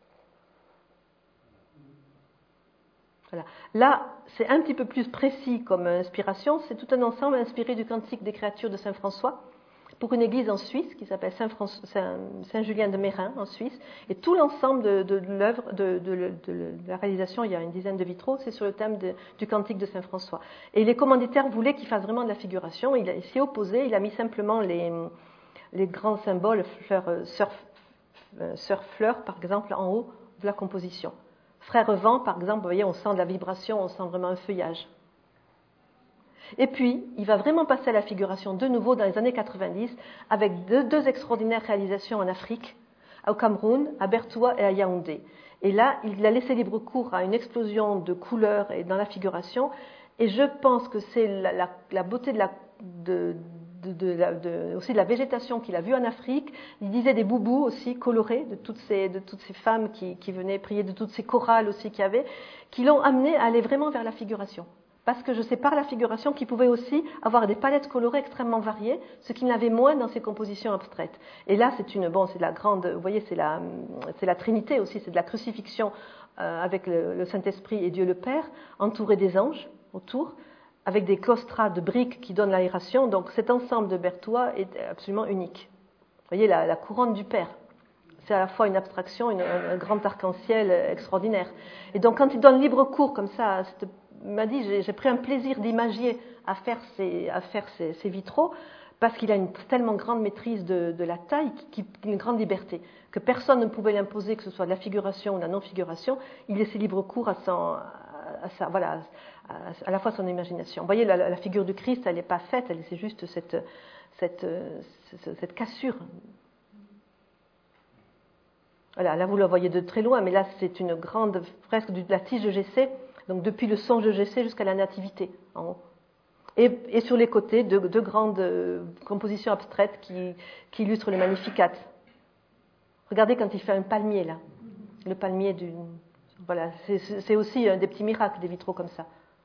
Voilà. Là, c'est un petit peu plus précis comme inspiration, c'est tout un ensemble inspiré du Cantique des créatures de Saint François, pour une église en Suisse qui s'appelle Saint-Julien de Mérin en Suisse. Et tout l'ensemble de, de, de l'œuvre, de, de, de, de la réalisation, il y a une dizaine de vitraux, c'est sur le thème de, du Cantique de Saint François. Et les commanditaires voulaient qu'il fasse vraiment de la figuration. Il, il s'y est opposé, il a mis simplement les, les grands symboles, fleurs, sœur, sœur fleur par exemple, en haut de la composition. Frère vent, par exemple, vous voyez, on sent de la vibration, on sent vraiment un feuillage. Et puis, il va vraiment passer à la figuration de nouveau dans les années quatre-vingt-dix avec deux, deux extraordinaires réalisations en Afrique, au Cameroun, à Bertoua et à Yaoundé. Et là, il a laissé libre cours à une explosion de couleurs et dans la figuration. Et je pense que c'est la, la, la beauté de la, de, de, de, la, de, aussi de la végétation qu'il a vue en Afrique. Il disait des boubous aussi colorés de toutes ces, de toutes ces femmes qui, qui venaient prier, de toutes ces chorales aussi qu'il y avait, qui l'ont amené à aller vraiment vers la figuration. Parce que je sais par la figuration qu'il pouvait aussi avoir des palettes colorées extrêmement variées, ce qu'il n'avait moins dans ses compositions abstraites. Et là, c'est une, bon, c'est de la grande, vous voyez, c'est la, c'est la Trinité aussi, c'est de la crucifixion euh, avec le, le Saint-Esprit et Dieu le Père, entouré des anges autour, avec des claustras de briques qui donnent l'aération. Donc cet ensemble de Bertoua est absolument unique. Vous voyez, la, la couronne du Père. C'est à la fois une abstraction, une, un, un grand arc-en-ciel extraordinaire. Et donc quand il donne libre cours comme ça à cette il m'a dit, j'ai, j'ai pris un plaisir d'imagier à faire ces, à faire ces, ces vitraux, parce qu'il a une tellement grande maîtrise de, de la taille, qui, qui, une grande liberté, que personne ne pouvait l'imposer, que ce soit de la figuration ou de la non-figuration. Il laissait libre cours à, son, à, sa, voilà, à, à la fois son imagination. Vous voyez, la, la figure du Christ, elle n'est pas faite, elle, c'est juste cette, cette, cette, cette cassure. Voilà, là, vous la voyez de très loin, mais là, c'est une grande fresque de la tige de Gessé. Donc depuis le songe de Gessé jusqu'à la Nativité, en haut. Et, et sur les côtés, deux, deux grandes euh, compositions abstraites qui, qui illustrent le Magnificat. Regardez quand il fait un palmier, là. Le palmier du... Voilà, c'est, c'est aussi un des petits miracles des vitraux comme ça.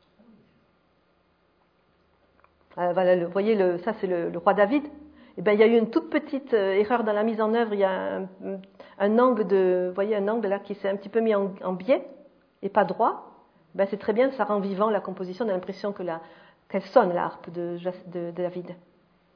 Euh, voilà, le, vous voyez, le, ça c'est le, le roi David. Eh bien, il y a eu une toute petite euh, erreur dans la mise en œuvre. Il y a un, un angle de... Vous voyez, un angle là qui s'est un petit peu mis en, en biais et pas droit. Ben, c'est très bien, ça rend vivant la composition, on a l'impression que la, qu'elle sonne, la harpe de, de, de David. Vous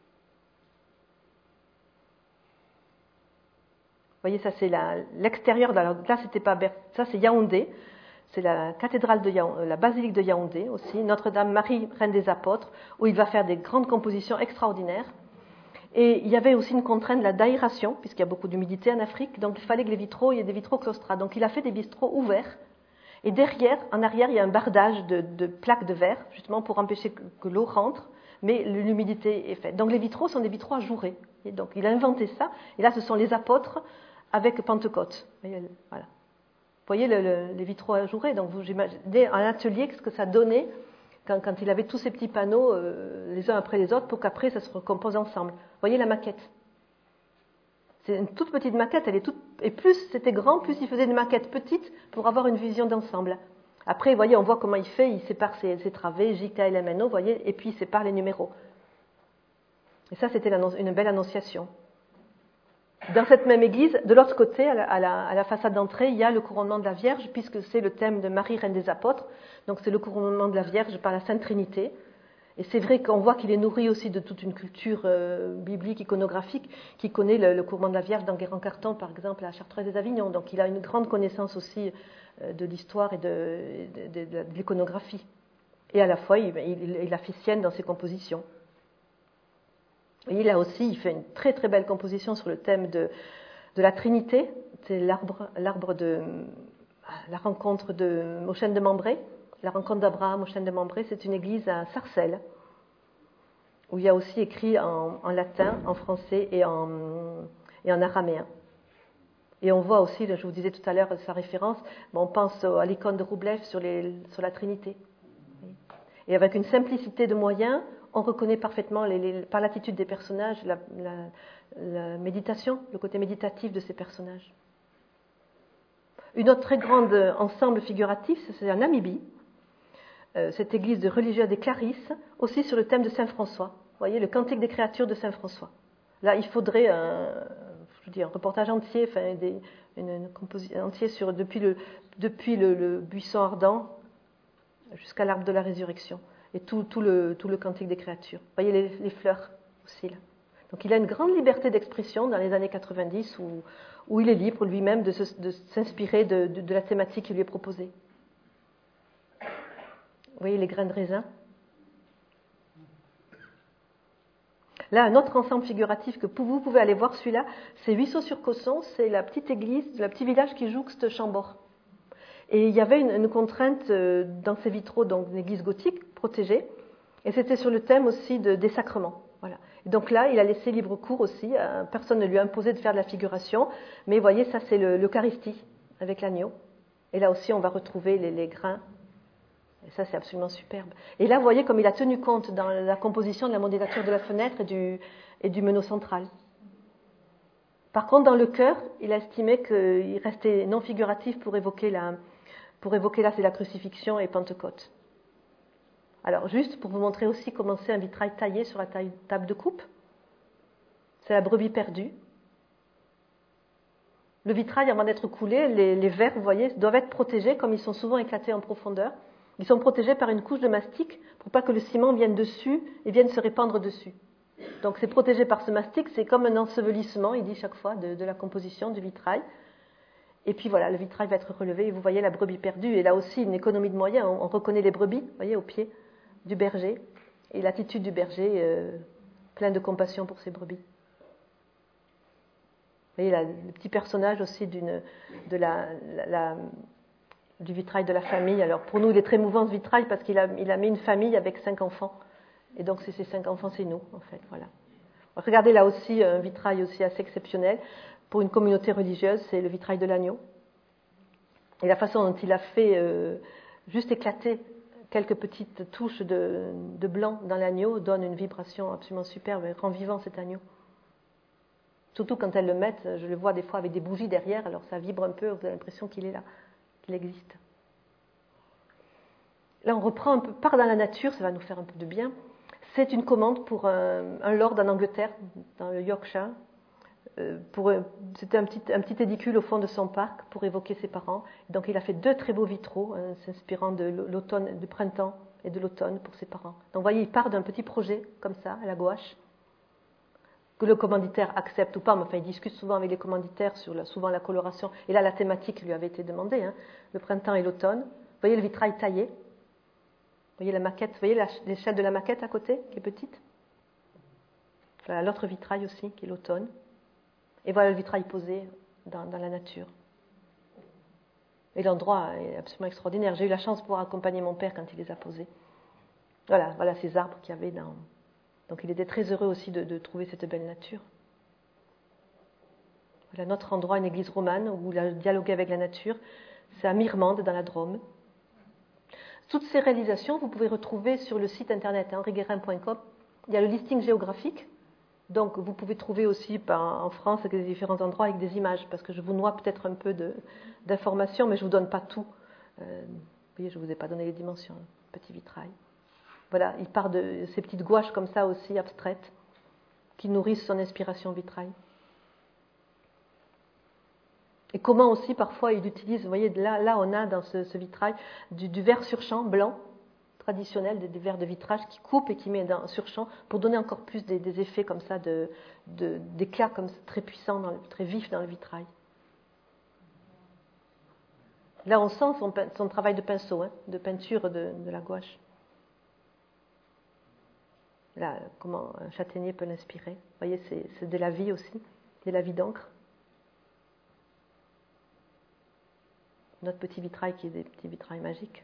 voyez, ça c'est la, l'extérieur, là c'était pas Ber... ça c'est Yaoundé, c'est la cathédrale de Yaoundé, la basilique de Yaoundé aussi, Notre-Dame Marie, Reine des Apôtres, où il va faire des grandes compositions extraordinaires. Et il y avait aussi une contrainte de la d'aération, puisqu'il y a beaucoup d'humidité en Afrique, donc il fallait que les vitraux, il y ait des vitraux claustrats. Donc il a fait des vitraux ouverts. Et derrière, en arrière, il y a un bardage de, de plaques de verre, justement pour empêcher que, que l'eau rentre, mais l'humidité est faite. Donc les vitraux sont des vitraux ajourés. Et donc il a inventé ça. Et là, ce sont les apôtres avec Pentecôte. Voilà. Vous voyez le, le, les vitraux ajourés. Donc vous imaginez en atelier ce que ça donnait quand, quand il avait tous ces petits panneaux euh, les uns après les autres pour qu'après ça se recompose ensemble. Vous voyez la maquette. C'est une toute petite maquette, elle est toute... et plus c'était grand, plus il faisait une maquette petite pour avoir une vision d'ensemble. Après, vous voyez, on voit comment il fait, il sépare ses, ses travées, J K L M N O, vous voyez, et puis il sépare les numéros. Et ça, c'était une belle annonciation. Dans cette même église, de l'autre côté, à la, à la, à la façade d'entrée, il y a le couronnement de la Vierge, puisque c'est le thème de Marie, Reine des Apôtres. Donc c'est le couronnement de la Vierge par la Sainte Trinité. Et c'est vrai qu'on voit qu'il est nourri aussi de toute une culture euh, biblique, iconographique, qui connaît le, le couronnement de la Vierge dans Guérin-Carton, par exemple, à Chartreuse-des-Avignon. Donc il a une grande connaissance aussi euh, de l'histoire et de, de, de, de, de l'iconographie. Et à la fois, il, il, il a fait sienne dans ses compositions. Et il a aussi, il fait une très très belle composition sur le thème de, de la Trinité. C'est l'arbre, l'arbre de la rencontre de, au chêne de Membré. La rencontre d'Abraham au chêne de Membré, c'est une église à Sarcelles, où il y a aussi écrit en, en latin, en français et en, et en araméen. Et on voit aussi, je vous disais tout à l'heure sa référence, on pense à l'icône de Roublev sur, les, sur la Trinité. Et avec une simplicité de moyens, on reconnaît parfaitement, les, les, par l'attitude des personnages, la, la, la méditation, le côté méditatif de ces personnages. Une autre très grande ensemble figuratif, c'est en Namibie, euh, cette église de religieux des Clarisses, aussi sur le thème de Saint François. Vous voyez, le cantique des créatures de Saint François. Là, il faudrait un, je dis, un reportage entier, enfin, des, une, une composition entière sur, depuis, le, depuis le, le buisson ardent jusqu'à l'arbre de la résurrection, et tout, tout, le, tout le cantique des créatures. Vous voyez les, les fleurs aussi, là. Donc il a une grande liberté d'expression dans les années quatre-vingt-dix où, où il est libre lui-même de, se, de s'inspirer de, de, de la thématique qui lui est proposée. Vous voyez les grains de raisin. Là, un autre ensemble figuratif que vous pouvez aller voir, celui-là, c'est Huisseau-sur-Cosson, c'est la petite église, le petit village qui jouxte Chambord. Et il y avait une, une contrainte dans ces vitraux, donc une église gothique protégée, et c'était sur le thème aussi de, des sacrements. Voilà. Et donc là, il a laissé libre cours aussi, personne ne lui a imposé de faire de la figuration, mais vous voyez, ça c'est le, l'Eucharistie avec l'agneau. Et là aussi, on va retrouver les, les grains. Et ça, c'est absolument superbe. Et là, vous voyez comme il a tenu compte dans la composition de la modélature de la fenêtre et du, et du meneau central. Par contre, dans le chœur, il a estimé qu'il restait non figuratif pour évoquer la, pour évoquer là, c'est la crucifixion et Pentecôte. Alors, juste pour vous montrer aussi comment c'est un vitrail taillé sur la taille, table de coupe. C'est la brebis perdue. Le vitrail, avant d'être coulé, les, les verres, vous voyez, doivent être protégés, comme ils sont souvent éclatés en profondeur. Ils sont protégés par une couche de mastic pour pas que le ciment vienne dessus et vienne se répandre dessus. Donc c'est protégé par ce mastic, c'est comme un ensevelissement, il dit chaque fois, de, de la composition du vitrail. Et puis voilà, le vitrail va être relevé et vous voyez la brebis perdue. Et là aussi, une économie de moyens, on, on reconnaît les brebis, vous voyez, au pied du berger. Et l'attitude du berger, euh, plein de compassion pour ses brebis. Vous voyez là, le petit personnage aussi d'une, de la... la, la du vitrail de la famille. Alors pour nous, il est très mouvant ce vitrail parce qu'il a, il a mis une famille avec cinq enfants. Et donc c'est ces cinq enfants, c'est nous en fait. Voilà. Regardez là aussi un vitrail aussi assez exceptionnel pour une communauté religieuse, c'est le vitrail de l'agneau. Et la façon dont il a fait euh, juste éclater quelques petites touches de, de blanc dans l'agneau donne une vibration absolument superbe, rend vivant cet agneau. Surtout quand elles le mettent, je le vois des fois avec des bougies derrière, alors ça vibre un peu, vous avez l'impression qu'il est là. Il existe. Là, on reprend un peu, part dans la nature, ça va nous faire un peu de bien. C'est une commande pour un, un lord en Angleterre, dans le Yorkshire. Euh, pour, c'était un petit, un petit édicule au fond de son parc pour évoquer ses parents. Donc, il a fait deux très beaux vitraux, hein, s'inspirant de l'automne, du printemps et de l'automne pour ses parents. Donc, vous voyez, il part d'un petit projet comme ça, à la gouache, que le commanditaire accepte ou pas, mais enfin, il discute souvent avec les commanditaires sur la, souvent la coloration. Et là, la thématique lui avait été demandée, hein, le printemps et l'automne. Vous voyez le vitrail taillé. Vous voyez la maquette, vous voyez la, l'échelle de la maquette à côté, qui est petite. Voilà l'autre vitrail aussi, qui est l'automne. Et voilà le vitrail posé dans, dans la nature. Et l'endroit est absolument extraordinaire. J'ai eu la chance de pouvoir accompagner mon père quand il les a posés. Voilà, voilà ces arbres qu'il y avait dans... Donc il était très heureux aussi de, de trouver cette belle nature. Voilà notre endroit, une église romane où il a dialogué avec la nature, c'est à Mirmande dans la Drôme. Toutes ces réalisations, vous pouvez retrouver sur le site internet henri guérin point com. Il y a le listing géographique, donc vous pouvez trouver aussi par, en France des différents endroits avec des images, parce que je vous noie peut-être un peu de, d'informations, mais je ne vous donne pas tout. Euh, vous voyez, je ne vous ai pas donné les dimensions, petit vitrail. Voilà, il part de ces petites gouaches comme ça aussi, abstraites, qui nourrissent son inspiration vitrail. Et comment aussi, parfois, il utilise, vous voyez, là, là on a dans ce, ce vitrail du, du verre sur champ blanc, traditionnel, des, des verres de vitrage qui coupe et qui met dans, sur champ pour donner encore plus des, des effets comme ça, de, de, d'éclats comme ça, très puissants, dans le, très vifs dans le vitrail. Là, on sent son, son travail de pinceau, hein, de peinture de, de la gouache. Là, comment un châtaignier peut l'inspirer. Vous voyez, c'est, c'est de la vie aussi, de la vie d'encre. Notre petit vitrail qui est des petits vitrails magiques.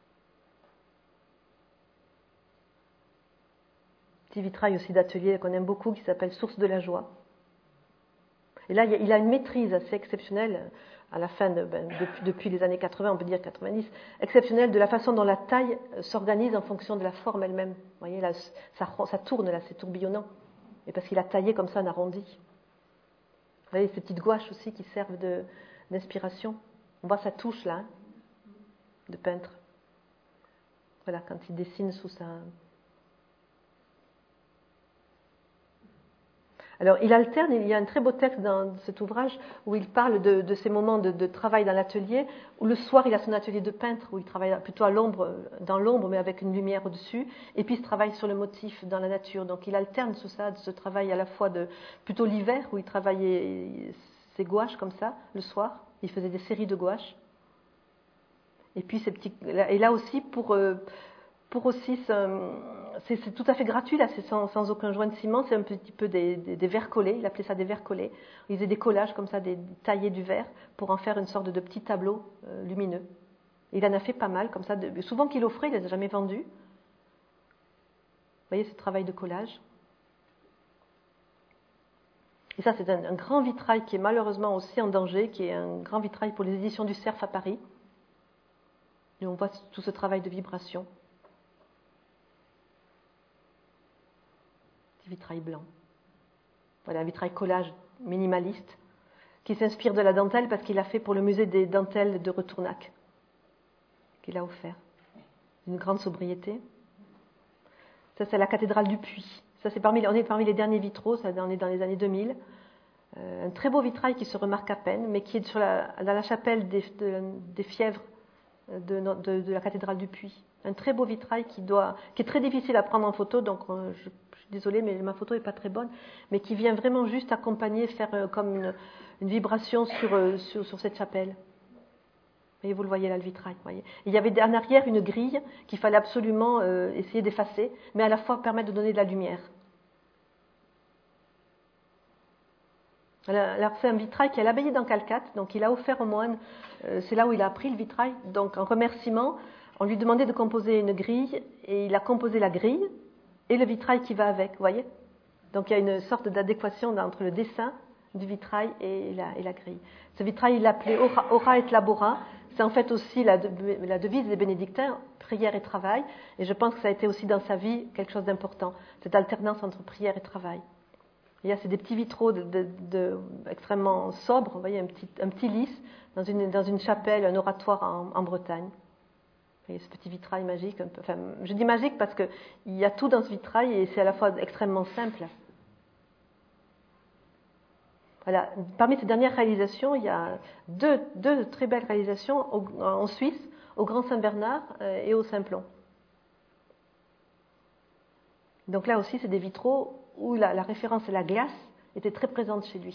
Petit vitrail aussi d'atelier qu'on aime beaucoup qui s'appelle Source de la joie. Et là, il a une maîtrise assez exceptionnelle à la fin, de, ben, depuis, depuis les années quatre-vingts, on peut dire quatre-vingt-dix, exceptionnelle de la façon dont la taille s'organise en fonction de la forme elle-même. Vous voyez, là, ça, ça tourne, là, c'est tourbillonnant. Et parce qu'il a taillé comme ça un arrondi. Vous voyez, ces petites gouaches aussi qui servent de, d'inspiration. On voit sa touche là, de peintre. Voilà, quand il dessine sous sa... Alors, il alterne, il y a un très beau texte dans cet ouvrage où il parle de, de ces moments de, de travail dans l'atelier, où le soir, il a son atelier de peintre, où il travaille plutôt à l'ombre, dans l'ombre, mais avec une lumière au-dessus, et puis il travaille sur le motif dans la nature. Donc, il alterne tout ça, ce travail à la fois de plutôt l'hiver, où il travaillait ses gouaches comme ça, le soir, il faisait des séries de gouaches. Et puis, ces petits... Et là aussi, pour... Pour aussi, c'est, c'est tout à fait gratuit, là, c'est sans, sans aucun joint de ciment, c'est un petit peu des, des, des verres collés, il appelait ça des verres collés. Il faisait des collages comme ça, des, taillés du verre, pour en faire une sorte de, de petit tableau euh, lumineux. Et il en a fait pas mal, comme ça, de, souvent qu'il offrait, il ne les a jamais vendus. Vous voyez ce travail de collage. Et ça, c'est un, un grand vitrail qui est malheureusement aussi en danger, qui est un grand vitrail pour les éditions du Cerf à Paris. Et on voit tout ce travail de vibration. Vitrail blanc. Voilà, un vitrail collage minimaliste qui s'inspire de la dentelle parce qu'il a fait pour le musée des dentelles de Retournac, qu'il a offert. Une grande sobriété. Ça, c'est la cathédrale du Puy. Ça, c'est parmi, on est parmi les derniers vitraux, ça, on est dans les années deux mille. Euh, un très beau vitrail qui se remarque à peine, mais qui est sur la, dans la chapelle des, de, des fièvres de, de, de la cathédrale du Puy. Un très beau vitrail qui, doit, qui est très difficile à prendre en photo, donc euh, je désolée, mais ma photo n'est pas très bonne, mais qui vient vraiment juste accompagner, faire euh, comme une, une vibration sur, euh, sur, sur cette chapelle. Et vous le voyez là, le vitrail. Voyez. Il y avait en arrière une grille qu'il fallait absolument euh, essayer d'effacer, mais à la fois permettre de donner de la lumière. Alors, c'est un vitrail qui est à l'abbaye d'Ancalcat, donc il a offert aux moines, euh, c'est là où il a appris le vitrail, donc en remerciement, on lui demandait de composer une grille, et il a composé la grille, et le vitrail qui va avec, vous voyez. Donc il y a une sorte d'adéquation entre le dessin du vitrail et la, et la grille. Ce vitrail, il l'appelait Ora, Ora et Labora. C'est en fait aussi la, de, la devise des bénédictins, prière et travail. Et je pense que ça a été aussi dans sa vie quelque chose d'important, cette alternance entre prière et travail. Il y a c'est des petits vitraux de, de, de, extrêmement sobres, vous voyez, un petit, un petit lys dans une, dans une chapelle, un oratoire en, en Bretagne. Et ce petit vitrail magique, un peu, enfin, je dis magique parce qu'il y a tout dans ce vitrail et c'est à la fois extrêmement simple. Voilà. Parmi ces dernières réalisations, il y a deux, deux très belles réalisations au, en Suisse, au Grand Saint-Bernard et au Simplon. Donc là aussi, c'est des vitraux où la, la référence à la glace était très présente chez lui.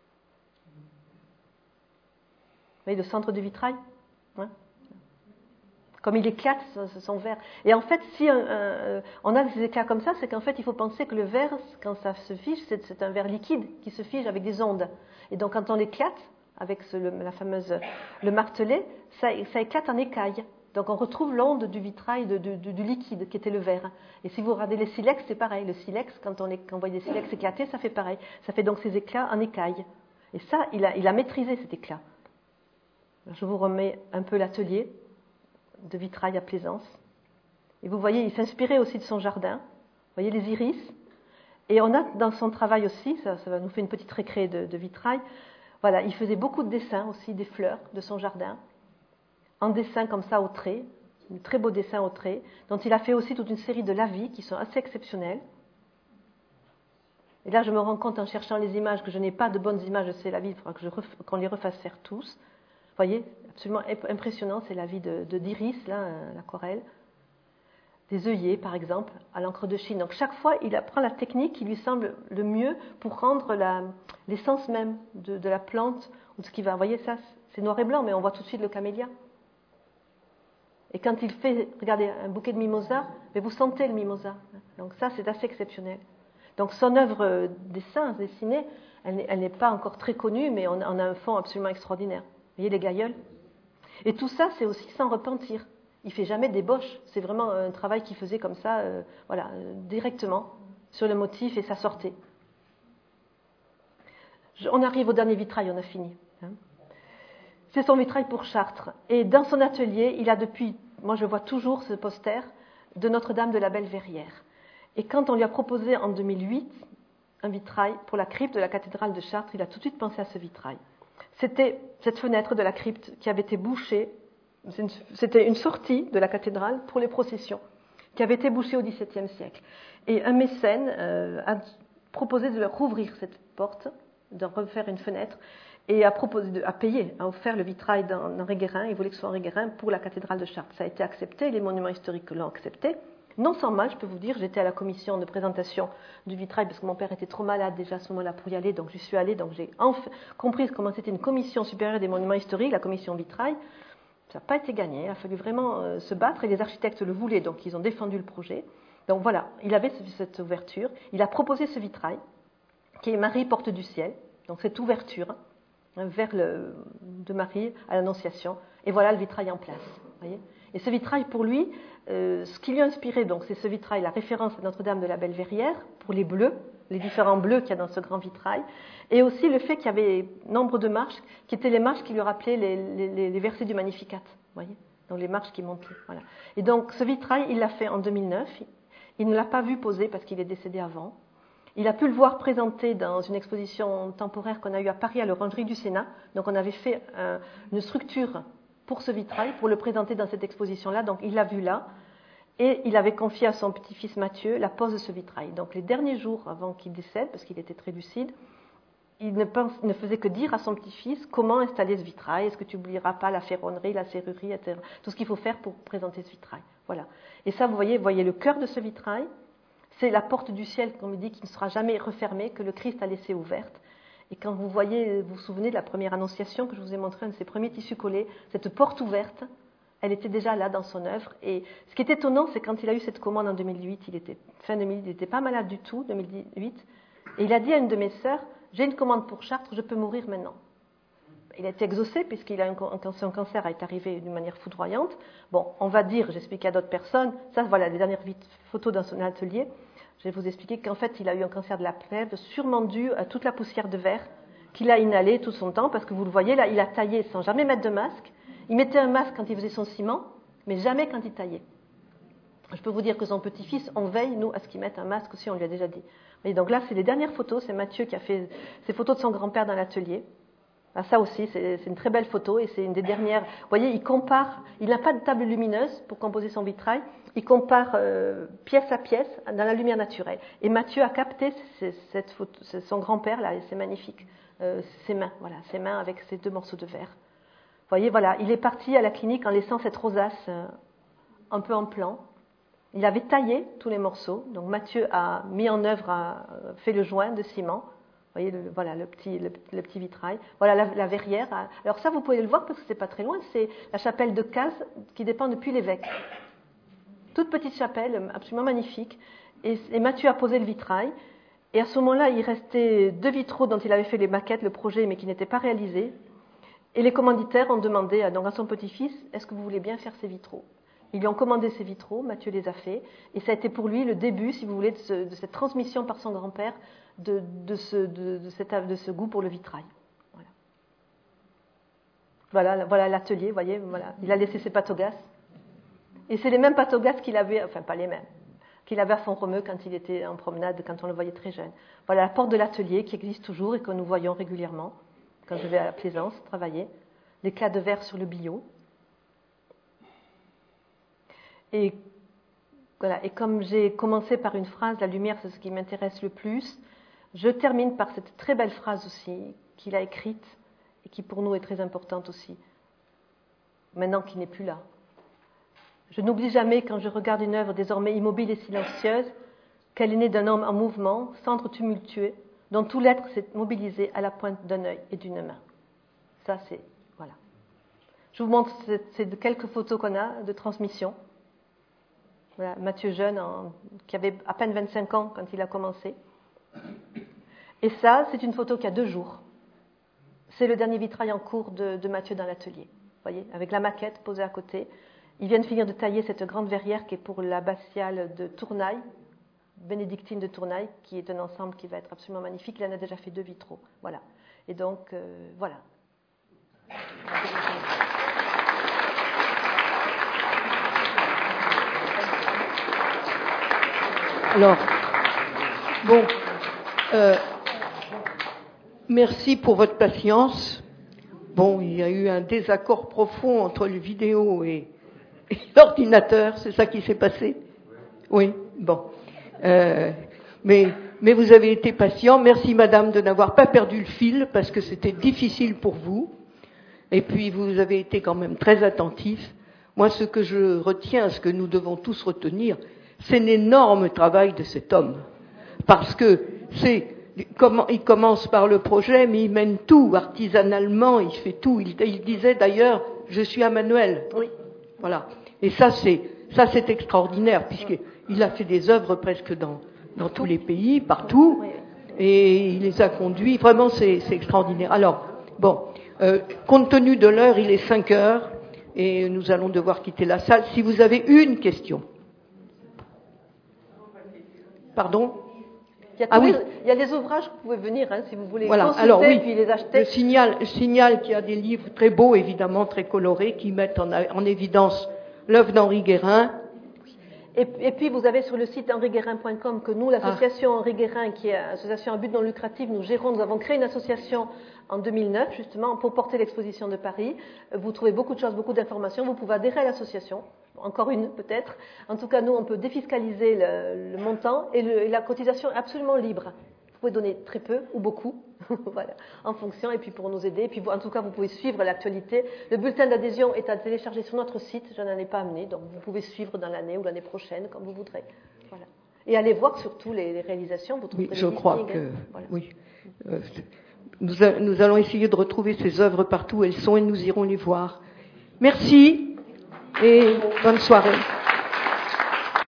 Vous voyez le centre du vitrail, hein? Comme il éclate son verre. Et en fait, si un, un, on a des éclats comme ça, c'est qu'en fait, il faut penser que le verre, quand ça se fige, c'est, c'est un verre liquide qui se fige avec des ondes. Et donc, quand on l'éclate, avec ce, le, la fameuse, le martelet, ça, ça éclate en écailles. Donc, on retrouve l'onde du vitrail de, de, de, du liquide qui était le verre. Et si vous regardez les silex, c'est pareil. Le silex, quand on, est, quand on voit des silex éclatés, ça fait pareil. Ça fait donc ces éclats en écailles. Et ça, il a, il a maîtrisé cet éclat. Je vous remets un peu l'atelier de vitrail à Plaisance. Et vous voyez, il s'inspirait aussi de son jardin. Vous voyez les iris. Et on a dans son travail aussi, ça, ça nous fait une petite récré de, de vitrail, voilà, il faisait beaucoup de dessins aussi, des fleurs de son jardin, en dessin comme ça au trait, un très beau dessin au trait, dont il a fait aussi toute une série de lavis qui sont assez exceptionnels. Et là, je me rends compte en cherchant les images que je n'ai pas de bonnes images de ces lavis, il faudra que je ref, qu'on les refasse faire tous. Vous voyez, absolument impressionnant, c'est la vie de, de d'iris, là, l'aquarelle. Des œillets, par exemple, à l'encre de Chine. Donc, chaque fois, il apprend la technique qui lui semble le mieux pour rendre la, l'essence même de, de la plante ou de ce qui va. Vous voyez, ça, c'est noir et blanc, mais on voit tout de suite le camélia. Et quand il fait, regardez, un bouquet de mimosa, mais vous sentez le mimosa. Donc, ça, c'est assez exceptionnel. Donc, son œuvre dessin, dessinée, elle, elle n'est pas encore très connue, mais on, on a un fond absolument extraordinaire. Vous voyez les gailleuls? Et tout ça, c'est aussi sans repentir. Il ne fait jamais d'ébauche. C'est vraiment un travail qu'il faisait comme ça, euh, voilà, euh, directement, sur le motif, et ça sortait. Je, on arrive au dernier vitrail, on a fini. Hein. C'est son vitrail pour Chartres. Et dans son atelier, il a depuis, moi je vois toujours ce poster de Notre-Dame de la Belle-Verrière. Et quand on lui a proposé en deux mille huit un vitrail pour la crypte de la cathédrale de Chartres, il a tout de suite pensé à ce vitrail. c'était cette fenêtre de la crypte qui avait été bouchée. C'était une sortie de la cathédrale pour les processions, qui avait été bouchée au XVIIe siècle. Et un mécène euh, a proposé de leur rouvrir cette porte, de refaire une fenêtre, et a proposé de, a payé, a offert le vitrail d'Henri Guérin. Il voulait que ce soit Henri Guérin pour la cathédrale de Chartres. Ça a été accepté, les monuments historiques l'ont accepté. Non sans mal, je peux vous dire, j'étais à la commission de présentation du vitrail parce que mon père était trop malade déjà à ce moment-là pour y aller, donc j'y suis allée, donc j'ai enfin compris comment c'était une commission supérieure des monuments historiques, la commission vitrail. Ça n'a pas été gagné, il a fallu vraiment euh, se battre et les architectes le voulaient, donc ils ont défendu le projet. Donc voilà, il avait cette ouverture, il a proposé ce vitrail qui est Marie porte du ciel, donc cette ouverture hein, vers le, de Marie à l'Annonciation, et voilà le vitrail en place. Voyez. Et ce vitrail pour lui, euh, ce qui lui a inspiré, donc c'est ce vitrail, la référence à Notre-Dame de la Belle-Verrière pour les bleus, les différents bleus qu'il y a dans ce grand vitrail, et aussi le fait qu'il y avait nombre de marches qui étaient les marches qui lui rappelaient les, les, les versets du Magnificat, voyez, donc les marches qui montaient. Voilà. Et donc ce vitrail, il l'a fait en deux mille neuf. Il ne l'a pas vu poser parce qu'il est décédé avant. Il a pu le voir présenté dans une exposition temporaire qu'on a eue à Paris à l'Orangerie du Sénat. Donc on avait fait un, une structure pour ce vitrail, pour le présenter dans cette exposition-là. Donc il l'a vu là. Et il avait confié à son petit-fils Mathieu la pose de ce vitrail. Donc les derniers jours avant qu'il décède, parce qu'il était très lucide, il ne, pense, il ne faisait que dire à son petit-fils comment installer ce vitrail. Est-ce que tu n'oublieras pas la ferronnerie, la serrurerie, et cetera. Tout ce qu'il faut faire pour présenter ce vitrail. Voilà. Et ça, vous voyez, vous voyez le cœur de ce vitrail. C'est la porte du ciel, qu'on me dit, qui ne sera jamais refermée, que le Christ a laissée ouverte. Et quand vous voyez, vous vous souvenez de la première annonciation que je vous ai montrée, un de ces premiers tissus collés, cette porte ouverte, elle était déjà là dans son œuvre. Et ce qui est étonnant, c'est quand il a eu cette commande en deux mille huit, il était fin deux mille huit, il n'était pas malade du tout, deux mille huit, et il a dit à une de mes sœurs, j'ai une commande pour Chartres, je peux mourir maintenant. Il a été exaucé puisqu'il a un, son cancer est arrivé d'une manière foudroyante. Bon, on va dire, j'explique à d'autres personnes, ça voilà les dernières photos dans son atelier, je vais vous expliquer qu'en fait il a eu un cancer de la plèvre, sûrement dû à toute la poussière de verre qu'il a inhalée tout son temps, parce que vous le voyez là, il a taillé sans jamais mettre de masque. Il mettait un masque quand il faisait son ciment, mais jamais quand il taillait. Je peux vous dire que son petit-fils, on veille, nous, à ce qu'il mette un masque aussi, on lui a déjà dit. Et donc là, c'est les dernières photos, c'est Mathieu qui a fait ces photos de son grand-père dans l'atelier. Ah, ça aussi, c'est, c'est une très belle photo et c'est une des dernières. Vous voyez, il compare, il n'a pas de table lumineuse pour composer son vitrail, il compare euh, pièce à pièce dans la lumière naturelle. Et Mathieu a capté cette photo, son grand-père, là, et c'est magnifique, euh, ses mains, voilà, ses mains avec ces deux morceaux de verre. Vous voyez, voilà, il est parti à la clinique en laissant cette rosace euh, un peu en plan. Il avait taillé tous les morceaux, donc Mathieu a mis en œuvre, a fait le joint de ciment. Vous voyez, le, voilà le petit, le, le petit vitrail. Voilà la, la verrière. Alors ça, vous pouvez le voir parce que c'est pas très loin. C'est la chapelle de Cazes qui dépend depuis l'évêque. Toute petite chapelle, absolument magnifique. Et, et Mathieu a posé le vitrail. Et à ce moment-là, il restait deux vitraux dont il avait fait les maquettes, le projet, mais qui n'étaient pas réalisés. Et les commanditaires ont demandé à, donc à son petit-fils, est-ce que vous voulez bien faire ces vitraux ? Ils lui ont commandé ces vitraux, Mathieu les a faits, et ça a été pour lui le début, si vous voulez, de, ce, de cette transmission par son grand-père de, de, ce, de, de, cette, de ce goût pour le vitrail. Voilà, voilà, voilà l'atelier, vous voyez, voilà. Il a laissé ses patogas. Et c'est les mêmes patogas qu'il avait, enfin pas les mêmes, qu'il avait à Font-Romeu quand il était en promenade, quand on le voyait très jeune. Voilà la porte de l'atelier qui existe toujours et que nous voyons régulièrement quand je vais à la Plaisance travailler. L'éclat de verre sur le billot. Et, voilà, et comme j'ai commencé par une phrase, la lumière c'est ce qui m'intéresse le plus, je termine par cette très belle phrase aussi qu'il a écrite et qui pour nous est très importante aussi, maintenant qu'il n'est plus là. Je n'oublie jamais quand je regarde une œuvre désormais immobile et silencieuse qu'elle est née d'un homme en mouvement, cendre tumultueux, dont tout l'être s'est mobilisé à la pointe d'un œil et d'une main. Ça c'est, voilà. Je vous montre ces, ces quelques photos qu'on a de transmission. Voilà, Mathieu jeune, en, qui avait à peine vingt-cinq ans quand il a commencé. Et ça, c'est une photo qui a deux jours. C'est le dernier vitrail en cours de, de Mathieu dans l'atelier. Vous voyez, avec la maquette posée à côté. Ils viennent finir de tailler cette grande verrière qui est pour l'abbatiale de Tournaille, bénédictine de Tournaille, qui est un ensemble qui va être absolument magnifique. Il en a déjà fait deux vitraux. Voilà. Et donc, euh, voilà. Alors, bon, euh, merci pour votre patience. bon, il y a eu un désaccord profond entre le vidéo et, et l'ordinateur, c'est ça qui s'est passé? Oui, bon. Euh, mais, mais vous avez été patient. Merci madame de n'avoir pas perdu le fil parce que c'était difficile pour vous. Et puis vous avez été quand même très attentif. Moi, ce que je retiens, ce que nous devons tous retenir, c'est l'énorme travail de cet homme. Parce que c'est, comment, il commence par le projet, mais il mène tout artisanalement, il fait tout. Il, il disait d'ailleurs, je suis Emmanuel. Oui. Voilà. Et ça, c'est, ça, c'est extraordinaire, puisqu'il a fait des œuvres presque dans, dans tous les pays, partout, oui. Et il les a conduits. Vraiment, c'est, c'est extraordinaire. Alors, bon, euh, compte tenu de l'heure, il est cinq heures. Et nous allons devoir quitter la salle. Si vous avez une question. Pardon? Il y a, ah, oui. il y a des ouvrages que vous pouvez venir, hein, si vous voulez voilà. consulter Alors, oui. puis les acheter. Je signale, je signale qu'il y a des livres très beaux, évidemment, très colorés, qui mettent en, en évidence l'œuvre d'Henri Guérin. Et, et puis, vous avez sur le site henri guérin point com que nous, l'association ah. Henri Guérin, qui est une association à but non lucratif, nous gérons, nous avons créé une association en deux mille neuf, justement, pour porter l'exposition de Paris. Vous trouvez beaucoup de choses, beaucoup d'informations. Vous pouvez adhérer à l'association. Encore une, peut-être. En tout cas, nous, on peut défiscaliser le, le montant et, le, et la cotisation est absolument libre. Vous pouvez donner très peu ou beaucoup, voilà, en fonction, et puis pour nous aider. Et puis, en tout cas, vous pouvez suivre l'actualité. Le bulletin d'adhésion est à télécharger sur notre site. Je n'en ai pas amené, donc vous pouvez suivre dans l'année ou l'année prochaine, comme vous voudrez. Voilà. Et allez voir surtout les, les réalisations. Vous trouverez oui, je les crois listings, que hein. Voilà. oui. Euh, nous, a, nous allons essayer de retrouver ces œuvres partout où elles sont et nous irons les voir. Merci et bonne soirée.